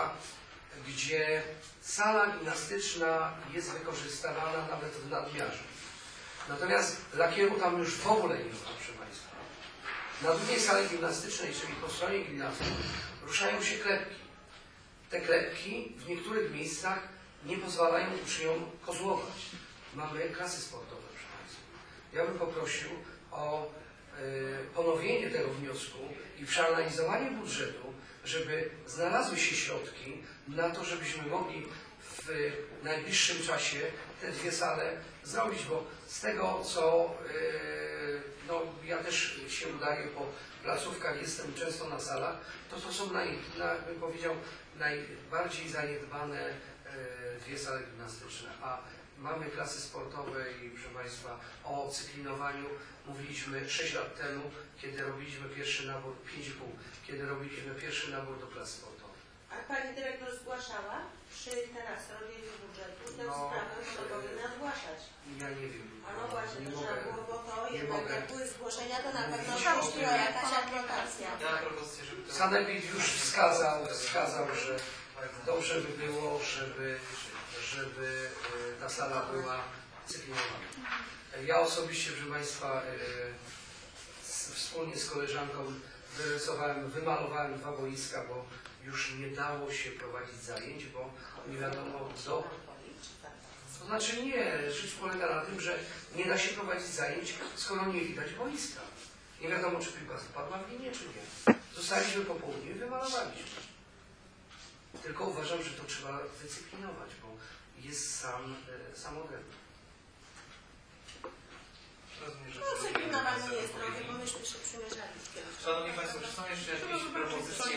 [SPEAKER 5] gdzie sala gimnastyczna jest wykorzystywana nawet w nadmiarze. Natomiast lakieru tam już w ogóle nie ma, proszę Państwa. Na drugiej sali gimnastycznej, czyli po stronie gimnazjum, ruszają się klepki. Te klepki w niektórych miejscach nie pozwalają uczniom kozłować. Mamy klasy sportowe, proszę Państwa. Ja bym poprosił o ponowienie tego wniosku i przeanalizowanie budżetu, żeby znalazły się środki na to, żebyśmy mogli w najbliższym czasie te 2 sale zrobić, bo z tego, co no, ja też się udaję po placówkach, jestem często na salach, to są, bym powiedział, najbardziej zaniedbane 2 sale gimnastyczne, a mamy klasy sportowe i proszę Państwa o cyklinowaniu mówiliśmy 6 lat temu, kiedy robiliśmy pierwszy nabór, 5,5, kiedy robiliśmy pierwszy nabór do klas sportowych.
[SPEAKER 2] A Pani Dyrektor zgłaszała przy teraz robieniu budżetu tę sprawę, to powinna zgłaszać.
[SPEAKER 5] Ja nie wiem.
[SPEAKER 2] A no właśnie,
[SPEAKER 5] nie
[SPEAKER 2] to
[SPEAKER 5] mogę,
[SPEAKER 2] trzeba było, bo to
[SPEAKER 5] nie
[SPEAKER 2] jednak
[SPEAKER 5] mogę.
[SPEAKER 2] jak były zgłoszenia, to na pewno kosztuje jakaś adnotacja.
[SPEAKER 1] Ja mam propozycję, żeby to...
[SPEAKER 5] Sanepid już wskazał, że dobrze by było, żeby ta sala była cyklinowana. Ja osobiście, proszę Państwa, wspólnie z koleżanką wymalowałem 2 boiska, bo już nie dało się prowadzić zajęć, bo nie wiadomo co. To znaczy nie, rzecz polega na tym, że nie da się prowadzić zajęć, skoro nie widać boiska. Nie wiadomo, czy piłka spadła w linię, czy nie. Zostaliśmy po południu i wymalowaliśmy. Tylko uważam, że to trzeba dyscyplinować, bo jest sam odrębny.
[SPEAKER 2] No, cyklinowanie jest trochę, bo myśmy się przymierzali.
[SPEAKER 1] Szanowni Państwo, czy są jeszcze jakieś propozycje?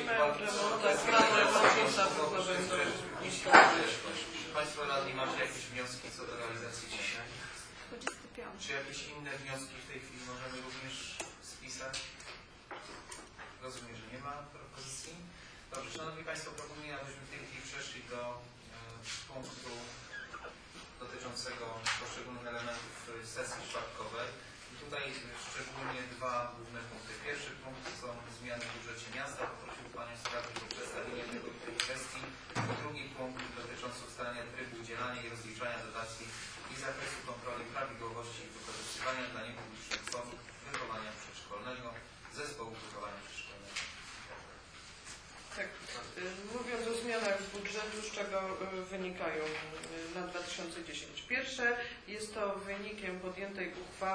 [SPEAKER 1] Państwo radni, macie jakieś wnioski co do realizacji dzisiaj? Czy jakieś inne wnioski w tej chwili możemy również spisać? Rozumiem, że nie ma propozycji. Dobrze, Szanowni Państwo, proponuję, abyśmy w tej chwili przeszli do punktu dotyczącego poszczególnych elementów sesji czwartkowej. I tutaj szczególnie dwa główne punkty. Pierwszy punkt to są zmiany w budżecie miasta. Poprosił Panią Skarbnik o przedstawienie tej kwestii. Drugi punkt dotyczący ustalenia trybu udzielania i rozliczania dotacji i zakresu kontroli prawidłowości i wykorzystywania dla niepublicznych osób wychowania przedszkolnego, zespołu wychowania przedszkolnego.
[SPEAKER 7] Tak, mówiąc o zmianach budżetu, z czego wynikają na 2010. Pierwsze jest to wynikiem podjętej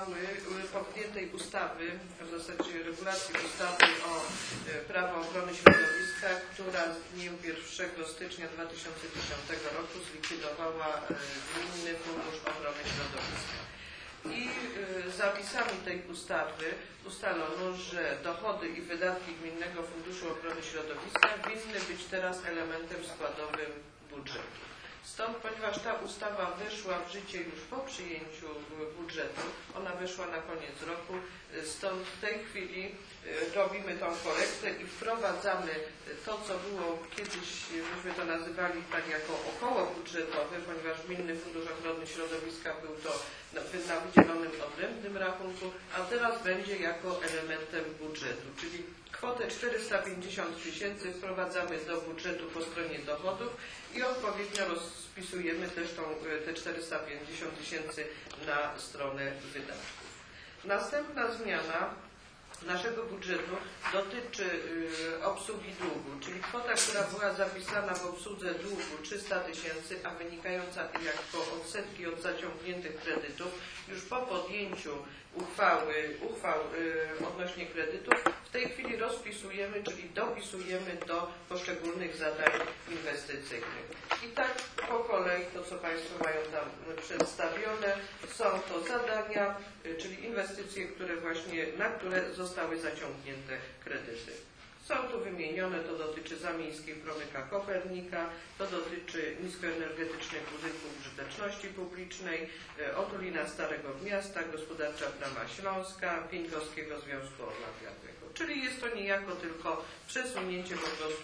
[SPEAKER 7] ustawy, w zasadzie regulacji ustawy o prawo ochrony środowiska, która w dniu 1 stycznia 2010 roku zlikwidowała Gminny Fundusz Ochrony Środowiska. I zapisami tej ustawy ustalono, że dochody i wydatki Gminnego Funduszu Ochrony Środowiska winny być teraz elementem składowym budżetu. Stąd, ponieważ ta ustawa weszła w życie już po przyjęciu budżetu, ona weszła na koniec roku, stąd w tej chwili robimy tą korektę i wprowadzamy to, co było kiedyś, myśmy to nazywali tak jako około budżetowe, ponieważ Gminny Fundusz Ochrony Środowiska był to na wydzielonym odrębnym rachunku, a teraz będzie jako elementem budżetu, czyli kwotę 450 000 wprowadzamy do budżetu po stronie dochodów i odpowiednio rozpisujemy też te 450 000 na stronę wydatków. Następna zmiana naszego budżetu dotyczy obsługi długu, czyli kwota, która była zapisana w obsłudze długu 300 000, a wynikająca jako odsetki od zaciągniętych kredytów, już po podjęciu uchwał odnośnie kredytów, w tej chwili rozpisujemy, czyli dopisujemy do poszczególnych zadań inwestycyjnych. I tak po kolei to, co Państwo mają tam przedstawione, są to zadania, czyli inwestycje, na które zostały zaciągnięte kredyty. Są tu wymienione, to dotyczy Zamiejskiej Promyka Kopernika, to dotyczy niskoenergetycznych budynków użyteczności publicznej, Otulina Starego Miasta, Gospodarcza Brama Śląska, Pieńkowskiego Związku Orła Białego. Czyli jest to niejako tylko przesunięcie po prostu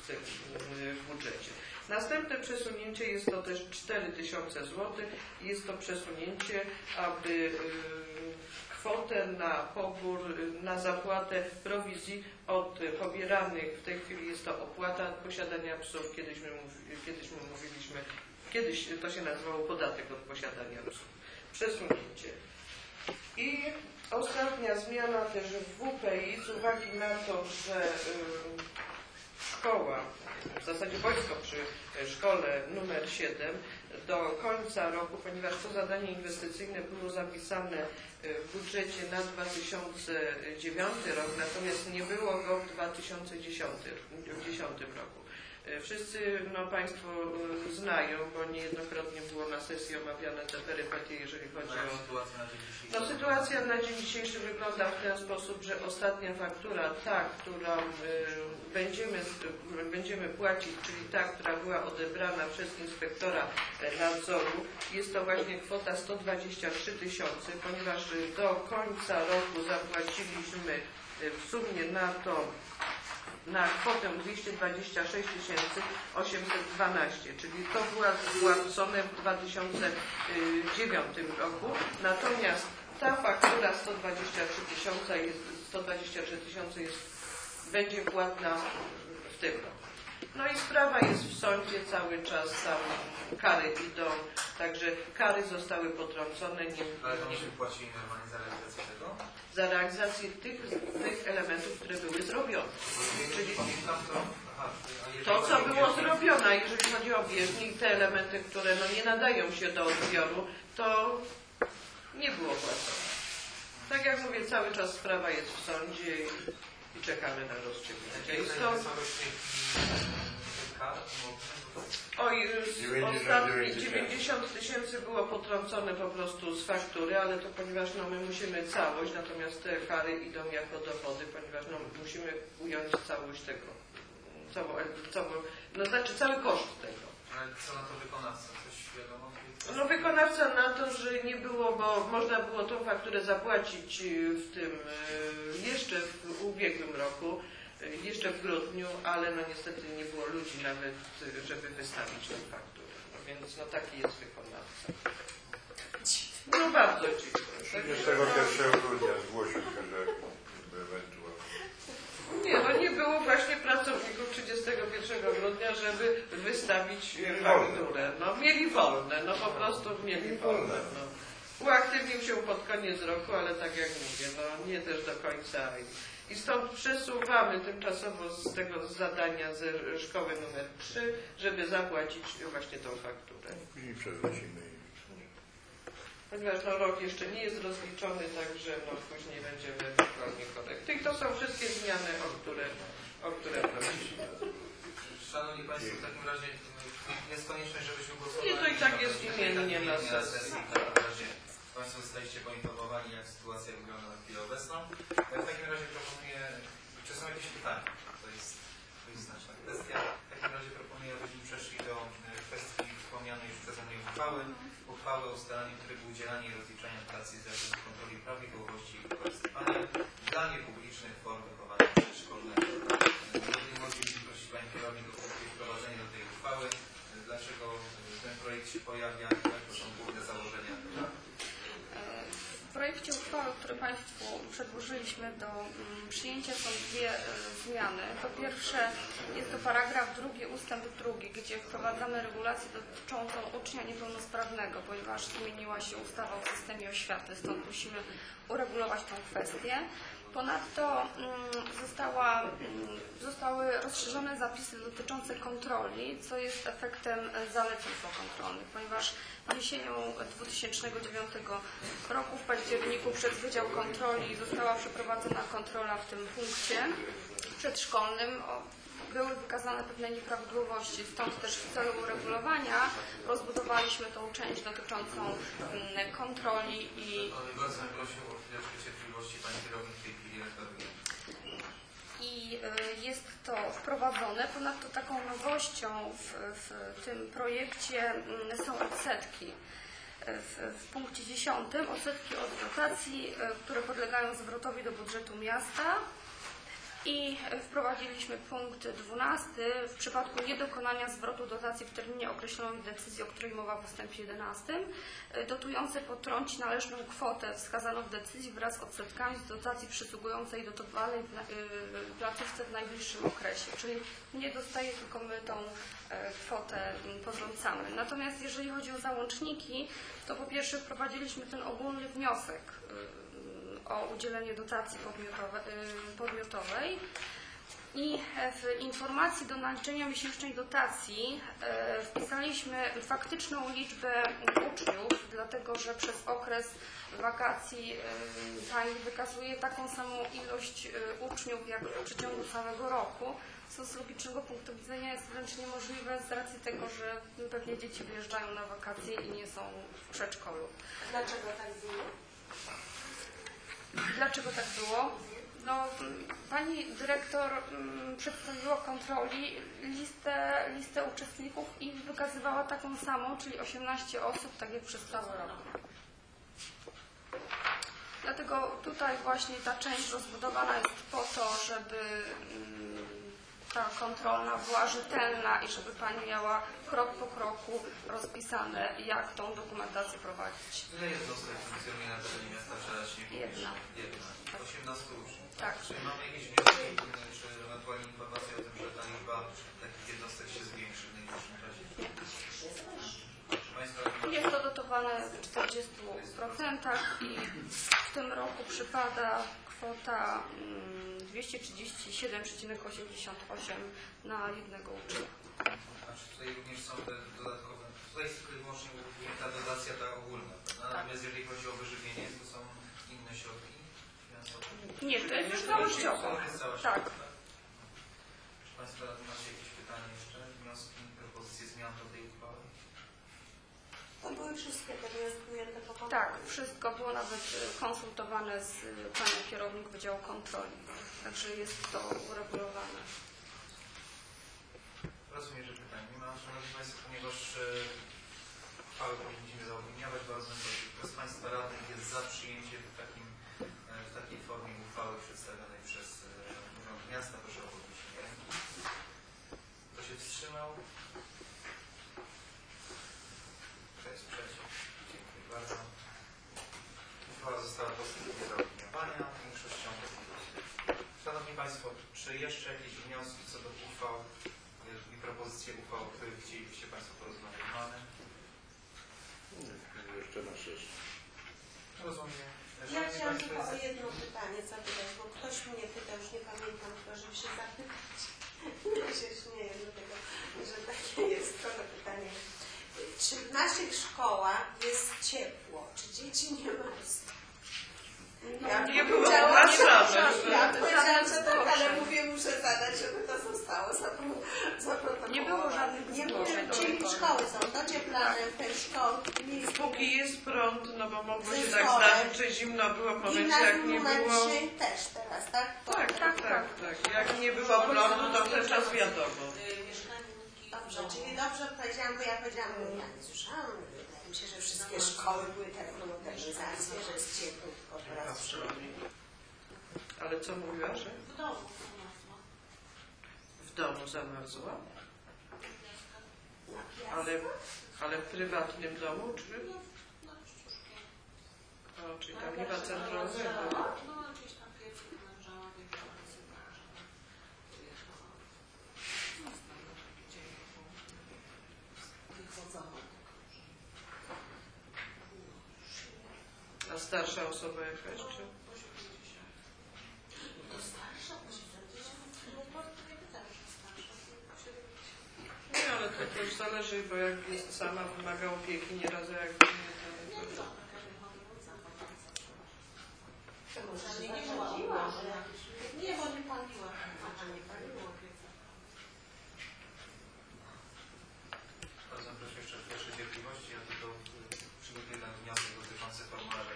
[SPEAKER 7] w budżecie. Następne przesunięcie jest to też 4000 zł. Jest to przesunięcie, aby kwotę na pobór, na zapłatę prowizji od pobieranych, w tej chwili jest to opłata posiadania psów, kiedyś to się nazywało podatek od posiadania psów. Przesunięcie. I ostatnia zmiana też w WPI z uwagi na to, że szkoła, w zasadzie wojsko przy szkole numer 7 do końca roku, ponieważ to zadanie inwestycyjne było zapisane w budżecie na 2009 rok, natomiast nie było go w 2010 roku. Wszyscy Państwo znają, bo niejednokrotnie było na sesji omawiane te perypetie, jeżeli chodzi o... Sytuacja na dzień dzisiejszy wygląda w ten sposób, że ostatnia faktura, ta, którą będziemy płacić, czyli ta, która była odebrana przez inspektora nadzoru, jest to właśnie kwota 123 000, ponieważ do końca roku zapłaciliśmy w sumie na kwotę 226 812, czyli to było zapłacone w 2009 roku, natomiast ta faktura 123 000 będzie płatna w tym roku. No i sprawa jest w sądzie cały czas, tam kary idą, także kary zostały potrącone.
[SPEAKER 1] Ale to myśmy płacili normalnie za realizację tego?
[SPEAKER 7] Za realizację tych elementów, które były zrobione. Czyli to, co było zrobione, jeżeli chodzi o bieżnie i te elementy, które nie nadają się do odbioru, to nie było płacone. Tak jak mówię, cały czas sprawa jest w sądzie i czekamy na rozstrzygnięcie. Ostatnie 90 000 było potrącone po prostu z faktury, ale to ponieważ my musimy całość, natomiast te kary idą jako dochody, ponieważ musimy ująć całość tego, cały koszt tego.
[SPEAKER 1] Ale co na to wykonawca? Coś wiadomo?
[SPEAKER 7] Wykonawca na to, że nie było, bo można było tą fakturę zapłacić jeszcze w ubiegłym roku, jeszcze w grudniu, ale niestety nie było ludzi nawet, żeby wystawić tę fakturę. więc no taki jest wykonawca. No bardzo dziwne.
[SPEAKER 4] 31 grudnia zgłosił się, że ewentualnie.
[SPEAKER 7] Nie, no nie było właśnie pracowników 31 grudnia, żeby wystawić fakturę. No mieli wolne, no po prostu mieli wolne. No. Uaktywnił się pod koniec roku, ale tak jak mówię, no nie też do końca. I stąd przesuwamy tymczasowo z tego zadania ze szkoły numer 3, żeby zapłacić właśnie tą fakturę.
[SPEAKER 4] Później przewrócimy.
[SPEAKER 7] Ponieważ no, rok jeszcze nie jest rozliczony, także no, później będziemy ewentualnie korekty. I to są wszystkie zmiany, o które prosimy.
[SPEAKER 1] Szanowni Państwo, w takim razie jest konieczność, żebyśmy głosowali.
[SPEAKER 7] Nie, to i tak jest imiennie na sesji.
[SPEAKER 1] W takim razie Państwo zostaliście poinformowani, jak sytuacja wygląda na chwilę obecną. W takim razie proponuję, czy są jakieś pytania? To jest znaczna kwestia. W takim razie proponuję, abyśmy przeszli do kwestii wspomnianej już przeze mnie uchwały o ustalaniu trybu udzielania i rozliczania dotacji z zakresu kontroli prawidłowości i wykorzystywania dla niepublicznych form wychowania przedszkolnego. Gdybym moglibyśmy prosić Panią Kierownik o wprowadzenie do tej uchwały. Dlaczego ten projekt się pojawia? Jakie są główne założenia?
[SPEAKER 9] W projekcie uchwały, który Państwu przedłożyliśmy do przyjęcia, są dwie zmiany. Po pierwsze jest to paragraf 2 ustęp 2, gdzie wprowadzamy regulację dotyczącą ucznia niepełnosprawnego, ponieważ zmieniła się ustawa o systemie oświaty, stąd musimy uregulować tę kwestię. Ponadto zostały rozszerzone zapisy dotyczące kontroli, co jest efektem zaleceń pokontrolnych, ponieważ w jesienią 2009 roku w październiku przez Wydział Kontroli została przeprowadzona kontrola w tym punkcie przedszkolnym. Były wykazane pewne nieprawidłowości, stąd też w celu uregulowania rozbudowaliśmy tą część dotyczącą kontroli i...
[SPEAKER 1] Bardzo bym prosił o chwileczkę cierpliwości, Pani Kierownik w tej chwili referuje.
[SPEAKER 9] I jest to wprowadzone. Ponadto taką nowością w tym projekcie są odsetki. W punkcie 10 odsetki od dotacji, które podlegają zwrotowi do budżetu miasta. I wprowadziliśmy punkt 12 w przypadku niedokonania zwrotu dotacji w terminie określonym w decyzji, o której mowa w ustępie 11. Dotujący potrąci należną kwotę wskazaną w decyzji wraz z odsetkami z dotacji przysługującej dotowanej w placówce w najbliższym okresie. Czyli nie dostaje, tylko my tą kwotę potrącamy. Natomiast jeżeli chodzi o załączniki, to po pierwsze wprowadziliśmy ten ogólny wniosek o udzielenie dotacji podmiotowej i w informacji do naliczenia miesięcznej dotacji wpisaliśmy faktyczną liczbę uczniów, dlatego że przez okres wakacji Pani wykazuje taką samą ilość uczniów jak w przeciągu całego roku, co z logicznego punktu widzenia jest wręcz niemożliwe z racji tego, że pewnie dzieci wyjeżdżają na wakacje i nie są w przedszkolu.
[SPEAKER 2] Dlaczego tak było?
[SPEAKER 9] Dlaczego tak było? No, Pani dyrektor przedstawiła kontroli listę uczestników i wykazywała taką samą, czyli 18 osób, tak jak przez cały rok. Dlatego tutaj właśnie ta część rozbudowana jest po to, żeby ta kontrolna była rzetelna i żeby Pani miała krok po kroku rozpisane, jak tą dokumentację prowadzić.
[SPEAKER 1] Ile jednostek funkcjonuje na terenie miasta Żelaśnie?
[SPEAKER 9] Jedna.
[SPEAKER 1] 18 uczniów.
[SPEAKER 9] Tak.
[SPEAKER 1] Czy mamy jakieś wnioski, czy ewentualnie informacje o tym, że ta liczba takich jednostek się zwiększy w najbliższym czasie?
[SPEAKER 9] Jest to dotowane w 40% i w tym roku przypada kwota 237,88 na jednego ucznia.
[SPEAKER 1] Znaczy tutaj również są te dodatkowe, tutaj jest tylko i wyłącznie ta dotacja ta ogólna, prawda? Natomiast jeżeli chodzi o wyżywienie, to są inne środki finansowe?
[SPEAKER 9] Nie, to jest już całościowo. Tak.
[SPEAKER 1] Proszę Państwa, macie jakieś pytania jeszcze, wnioski, propozycje zmian do tej uchwały?
[SPEAKER 2] To były wszystkie te wnioski ujęte po kontroli.
[SPEAKER 9] Tak, wszystko było nawet konsultowane z Panią Kierownik Wydziału Kontroli. Także jest to uregulowane.
[SPEAKER 1] Rozumiem, że pytań nie ma. Szanowni Państwo, ponieważ uchwały powinniśmy zaopiniować, bardzo kto z Państwa radnych jest za przyjęciem w takiej formie uchwały przedstawionej przez Urząd Miasta. Proszę o podniesienie ręki. Kto się wstrzymał? Państwo, czy jeszcze jakieś wnioski co do uchwał i propozycje uchwał, o których chcielibyście Państwo porozmawiać? Mamy?
[SPEAKER 4] Jeszcze na 6.
[SPEAKER 1] Rozumiem.
[SPEAKER 2] Ja chciałam tylko o jedno pytanie zapytać, bo ktoś mnie pytał, już nie pamiętam, chyba żeby się zapytać. Ja się śmieję do tego, że takie jest to pytanie. Czy w naszych szkołach jest ciepło? Czy dzieci nie marzną? Ja
[SPEAKER 7] Nie było ogłaszane.
[SPEAKER 2] Ja powiedziałam, że tak, ale mówię, muszę zadać, żeby to zostało zaprotokołowane.
[SPEAKER 9] Nie było żadnych zgłoszeń.
[SPEAKER 2] Czyli szkoły są docieplane, te szkoły.
[SPEAKER 7] Póki jest prąd, no bo mogło się tak zdarzyć, że zimno było, powiedz, jak nie było...
[SPEAKER 2] też teraz, tak?
[SPEAKER 7] Tak. Jak nie było prądu, to wtedy czas wiadomo.
[SPEAKER 2] Dobrze, czyli dobrze powiedziałam, bo ja powiedziałam, ja nie słyszałam. Wydaje mi się, że wszystkie szkoły były termomodernizacje, że jest ciepło.
[SPEAKER 7] Ale co mówiła, że?
[SPEAKER 2] W domu.
[SPEAKER 7] W domu zamarzła? Ale w prywatnym domu, czy? O, czyli tam nie ma centralnego. A starsza osoba jakaś, czy? Nie, ale to już zależy, bo jak jest sama, wymaga opieki, nieraz jak nie, to...
[SPEAKER 2] Nie, bo nie paliła.
[SPEAKER 1] Bardzo proszę jeszcze proszę cierpliwości, ja tylko przygotuję ten wniosek dotyczący formularza.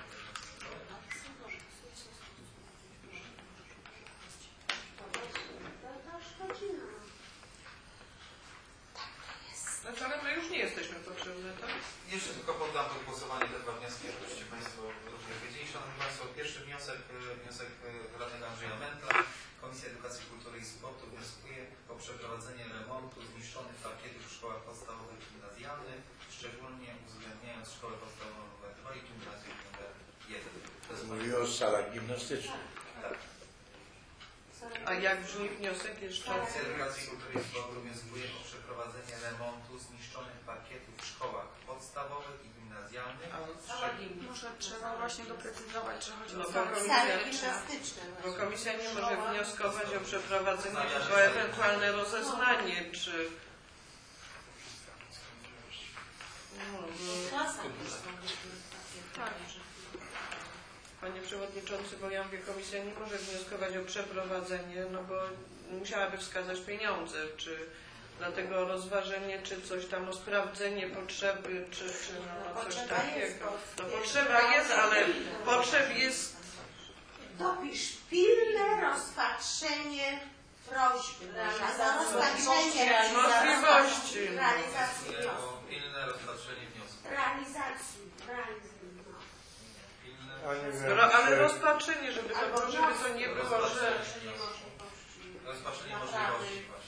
[SPEAKER 7] Znaczy, ale my już nie jesteśmy potrzebne, tak?
[SPEAKER 1] Jeszcze tylko poddam pod głosowanie te dwa wnioski, żebyście Państwo również wiedzieli. Szanowni Państwo, pierwszy wniosek radnego Andrzeja Mentla. Komisja Edukacji, Kultury i Sportu wnioskuje o przeprowadzenie remontu zniszczonych parkietów w szkołach podstawowych i gimnazjalnych, szczególnie uwzględniając szkołę podstawową nr 2 i gimnazjum nr 1.
[SPEAKER 4] Mówi o salach gimnastycznych.
[SPEAKER 1] Tak.
[SPEAKER 7] A jak brzmi wniosek jeszcze?
[SPEAKER 1] Komisja Edukacji, Kultury i Sportu wnioskuje o przeprowadzenie remontu zniszczonych parkietów w szkołach podstawowych i gimnazjalnych.
[SPEAKER 9] Może trzeba właśnie doprecyzować, czy chodzi
[SPEAKER 7] No
[SPEAKER 9] o
[SPEAKER 7] bo komisja nie może wnioskować o przeprowadzenie, tylko ewentualne rozeznanie, czy... Panie Przewodniczący, bo ja mówię, komisja nie może wnioskować o przeprowadzenie, no bo musiałaby wskazać pieniądze, czy dlatego rozważenie, czy coś tam o sprawdzenie potrzeby, czy no, coś takiego. No potrzeba jest, ale potrzeb jest...
[SPEAKER 2] Dopisz pilne rozpatrzenie prośby. Rozpatrzenie
[SPEAKER 7] możliwości.
[SPEAKER 2] Realizacji wniosku.
[SPEAKER 1] Pilne rozpatrzenie wniosku.
[SPEAKER 2] Realizacji.
[SPEAKER 7] Ale rozpatrzenie, żeby to nie było, że...
[SPEAKER 1] Rozpatrzenie możliwości właśnie.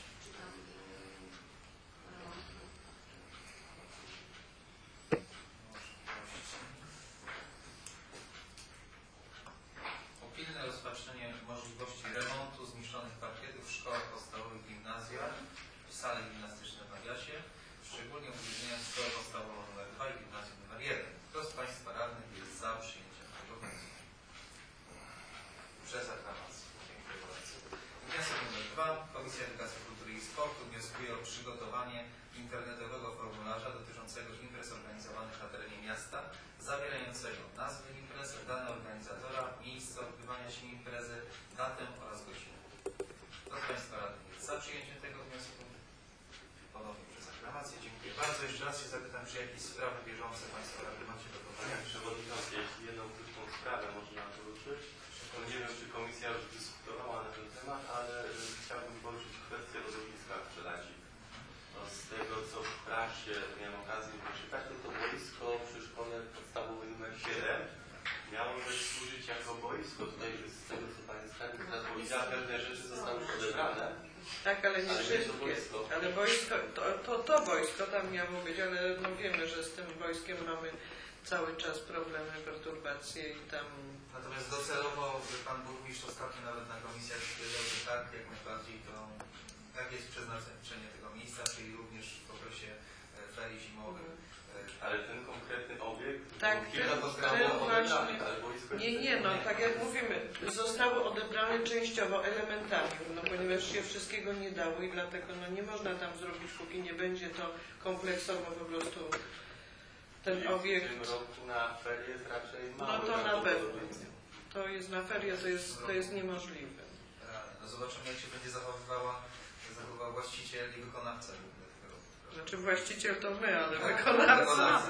[SPEAKER 1] O pilne rozpatrzenie możliwości remontu zniszczonych parkietów w szkołach podstawowych, gimnazjach, w sale gimnastycznej w nawiasie, szczególnie uwzględniając szkołę podstawową nr 2 i gimnazjum nr 1. Kto z Państwa radnych jest za przyjęciem tego wniosku? Przez aklamację. Dziękuję bardzo. Wniosek nr 2. Komisja Edukacji, Kultury i Sportu wnioskuje o przygotowanie internetowego formularza dotyczącego imprez organizowanych na terenie miasta, zawierającego nazwę imprezy, dane organizatora, miejsce odbywania się imprezy, datę oraz godzinę. Kto z Państwa radnych jest za przyjęciem tego wniosku? Ponownie przez aklamację. Dziękuję bardzo. Jeszcze raz się zapytam, czy jakieś sprawy bieżące Państwo radni macie do podania?
[SPEAKER 10] Panie Przewodniczący, jeśli jedną krótką sprawę można poruszyć, to nie wiem, czy Komisja już dyskutowała na ten temat, ale chciałbym poruszyć kwestię lodowiska w Żelazi. No, z tego, co w prasie miałem okazję przeczytać, to boisko przy szkole podstawowej nr 7 miało też służyć jako boisko. Tutaj z tego, co Pani Skarbnik teraz powiedziała, pewne rzeczy zostały już odebrane.
[SPEAKER 7] Tak, ale nie wszystkie. Ale boisko, to boisko tam miało być, ale no wiemy, że z tym boiskiem mamy cały czas problemy, perturbacje i tam...
[SPEAKER 1] Natomiast docelowo pan burmistrz ostatnio nawet na komisjach powiedział, że tak, jak najbardziej to takie jest przeznaczenie tego miejsca, czyli również w okresie ferii zimowych.
[SPEAKER 10] Ale ten konkretny obiekt,
[SPEAKER 7] tak,
[SPEAKER 10] kilka to
[SPEAKER 7] Nie, no tak jak mówimy, zostało odebrane częściowo elementarium, no ponieważ się wszystkiego nie dało i dlatego no nie można tam zrobić, póki nie będzie to kompleksowo po prostu ten obiekt.
[SPEAKER 10] W tym roku na ferie jest raczej mało.
[SPEAKER 7] No to na pewno. To jest na ferie, to jest niemożliwe.
[SPEAKER 1] No zobaczymy, jak się będzie zachowywał właściciel i wykonawca.
[SPEAKER 7] Znaczy właściciel to my, ale wykonawca.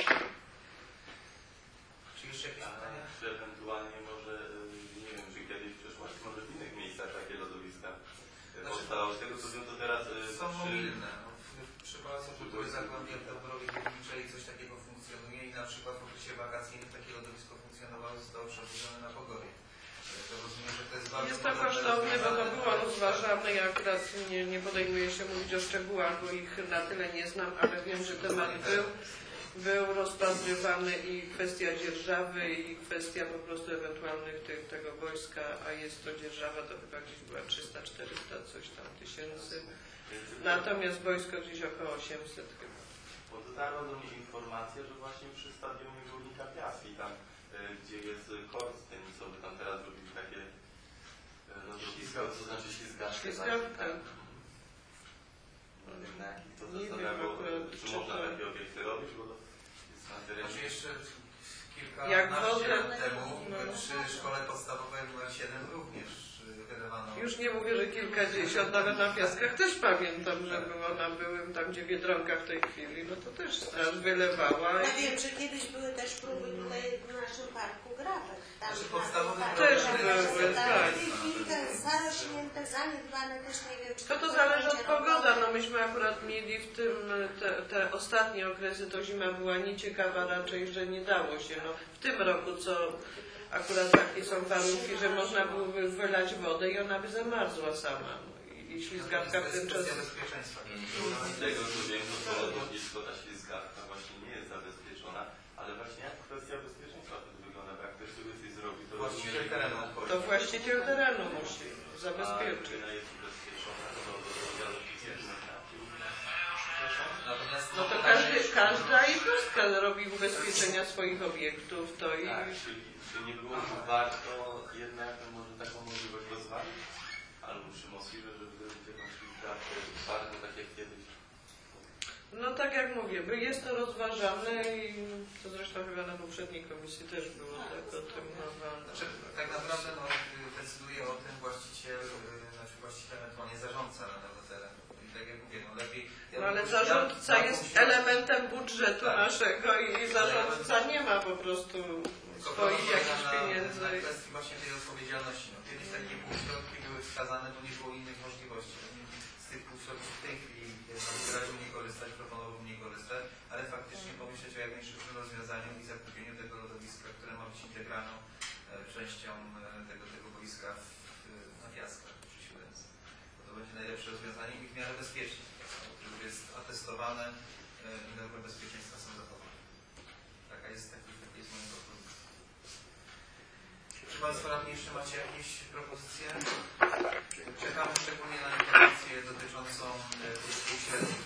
[SPEAKER 1] Czy jeszcze jakieś pytania?
[SPEAKER 10] Czy ewentualnie może, nie wiem, czy kiedyś w przyszłości, może w innych miejscach takie lodowiska powstało. Z tego co wiem, to teraz...
[SPEAKER 1] Są mobilne. Przy Pałacu Kultury Zagłębia w Dąbrowie Górniczej coś takiego funkcjonuje i na przykład w okresie wakacyjnym takie lodowisko funkcjonowało, zostało przebudzone na Pogorie. To rozumiem, że to jest bardzo...
[SPEAKER 7] Jest to kosztowne, bo to było rozważane i akurat nie podejmuję się mówić o szczegółach, bo ich na tyle nie znam, ale wiem, że temat był rozpatrywany i kwestia dzierżawy i kwestia po prostu ewentualnych tego wojska, a jest to dzierżawa, to chyba gdzieś była 300-400 coś tam tysięcy, natomiast wojsko gdzieś około 800 chyba.
[SPEAKER 10] Bo dotarła do mnie informacja, że właśnie przy stadionie Górnika Piaski, tam gdzie jest kort tenisowy, tam teraz robili takie lodowisko, co znaczy ślizgawkę.
[SPEAKER 7] Ślizgawkę.
[SPEAKER 10] Na jakich to zastanawiało, czy można takie obiekty robić, bo to jest na terenie.
[SPEAKER 1] Znaczy jeszcze kilkanaście lat temu przy szkole podstawowej nr 7 również wydawano...
[SPEAKER 7] Już nie mówię, że kilkadziesiąt, nawet na Piaskach też pamiętam, że było na byłym, tam gdzie Biedronka w tej chwili, no to też straż wylewała.
[SPEAKER 2] Ja wiem, że kiedyś były też próby tutaj w naszym parku Grafek.
[SPEAKER 1] Znaczy podstawowe
[SPEAKER 7] też były, tak.
[SPEAKER 2] W tej chwili te zarośnięte, zaniedbane, też nie wiem, czy
[SPEAKER 7] To zależy od pogody. No myśmy akurat mieli w tym, te ostatnie okresy, to zima była nieciekawa raczej, że nie dało się. No, w tym roku, co akurat takie są warunki, że można było wylać wodę i ona by zamarzła sama. I ślizgawka w tym czasie.
[SPEAKER 10] Z tego co wiem, to lotnisko, ta ślizgawka właśnie nie jest zabezpieczona, ale właśnie jak kwestia bezpieczeństwa to wygląda, bo jak ktoś sobie coś zrobi, to
[SPEAKER 1] właściciel terenu.
[SPEAKER 7] To właściciel terenu musi zabezpieczyć.
[SPEAKER 10] A jest ubezpieczona, to
[SPEAKER 1] Natomiast
[SPEAKER 7] no to każda jednostka robi ubezpieczenia swoich obiektów, to i...
[SPEAKER 10] Tak, czy nie było warto jednak może taką możliwość rozważyć? Albo przy możliwe, żeby zrobić jakąś ślizgawkę bardzo tak jak kiedyś?
[SPEAKER 7] No tak jak mówię, jest to rozważane i to zresztą chyba na poprzedniej komisji też było tak o tym mowa.
[SPEAKER 1] Znaczy, tak naprawdę decyduje o tym właściciel, ewentualnie zarządca danego terenu. I tak jak mówię, lepiej...
[SPEAKER 7] No ale zarządca jest elementem budżetu naszego i zarządca nie ma po prostu swoich jakichś pieniędzy.
[SPEAKER 1] Na kwestii właśnie tej odpowiedzialności. No, kiedyś takie półśrodki były wskazane, bo nie było innych możliwości. Z tych półśrodków w tej chwili radził nie korzystać, proponował nie korzystać, ale faktycznie pomyśleć o jak najszybszym rozwiązaniu i zakupieniu tego lodowiska, które ma być integralną częścią tego boiska na Piaskach przy Siódemce. Bo to będzie najlepsze rozwiązanie i w miarę bezpieczne. Jest atestowane i normy bezpieczeństwa są zachowane. Taka jest moja propozycja. Czy Państwo radni jeszcze macie jakieś propozycje? Czekamy szczególnie na informację dotyczącą tych półśrednich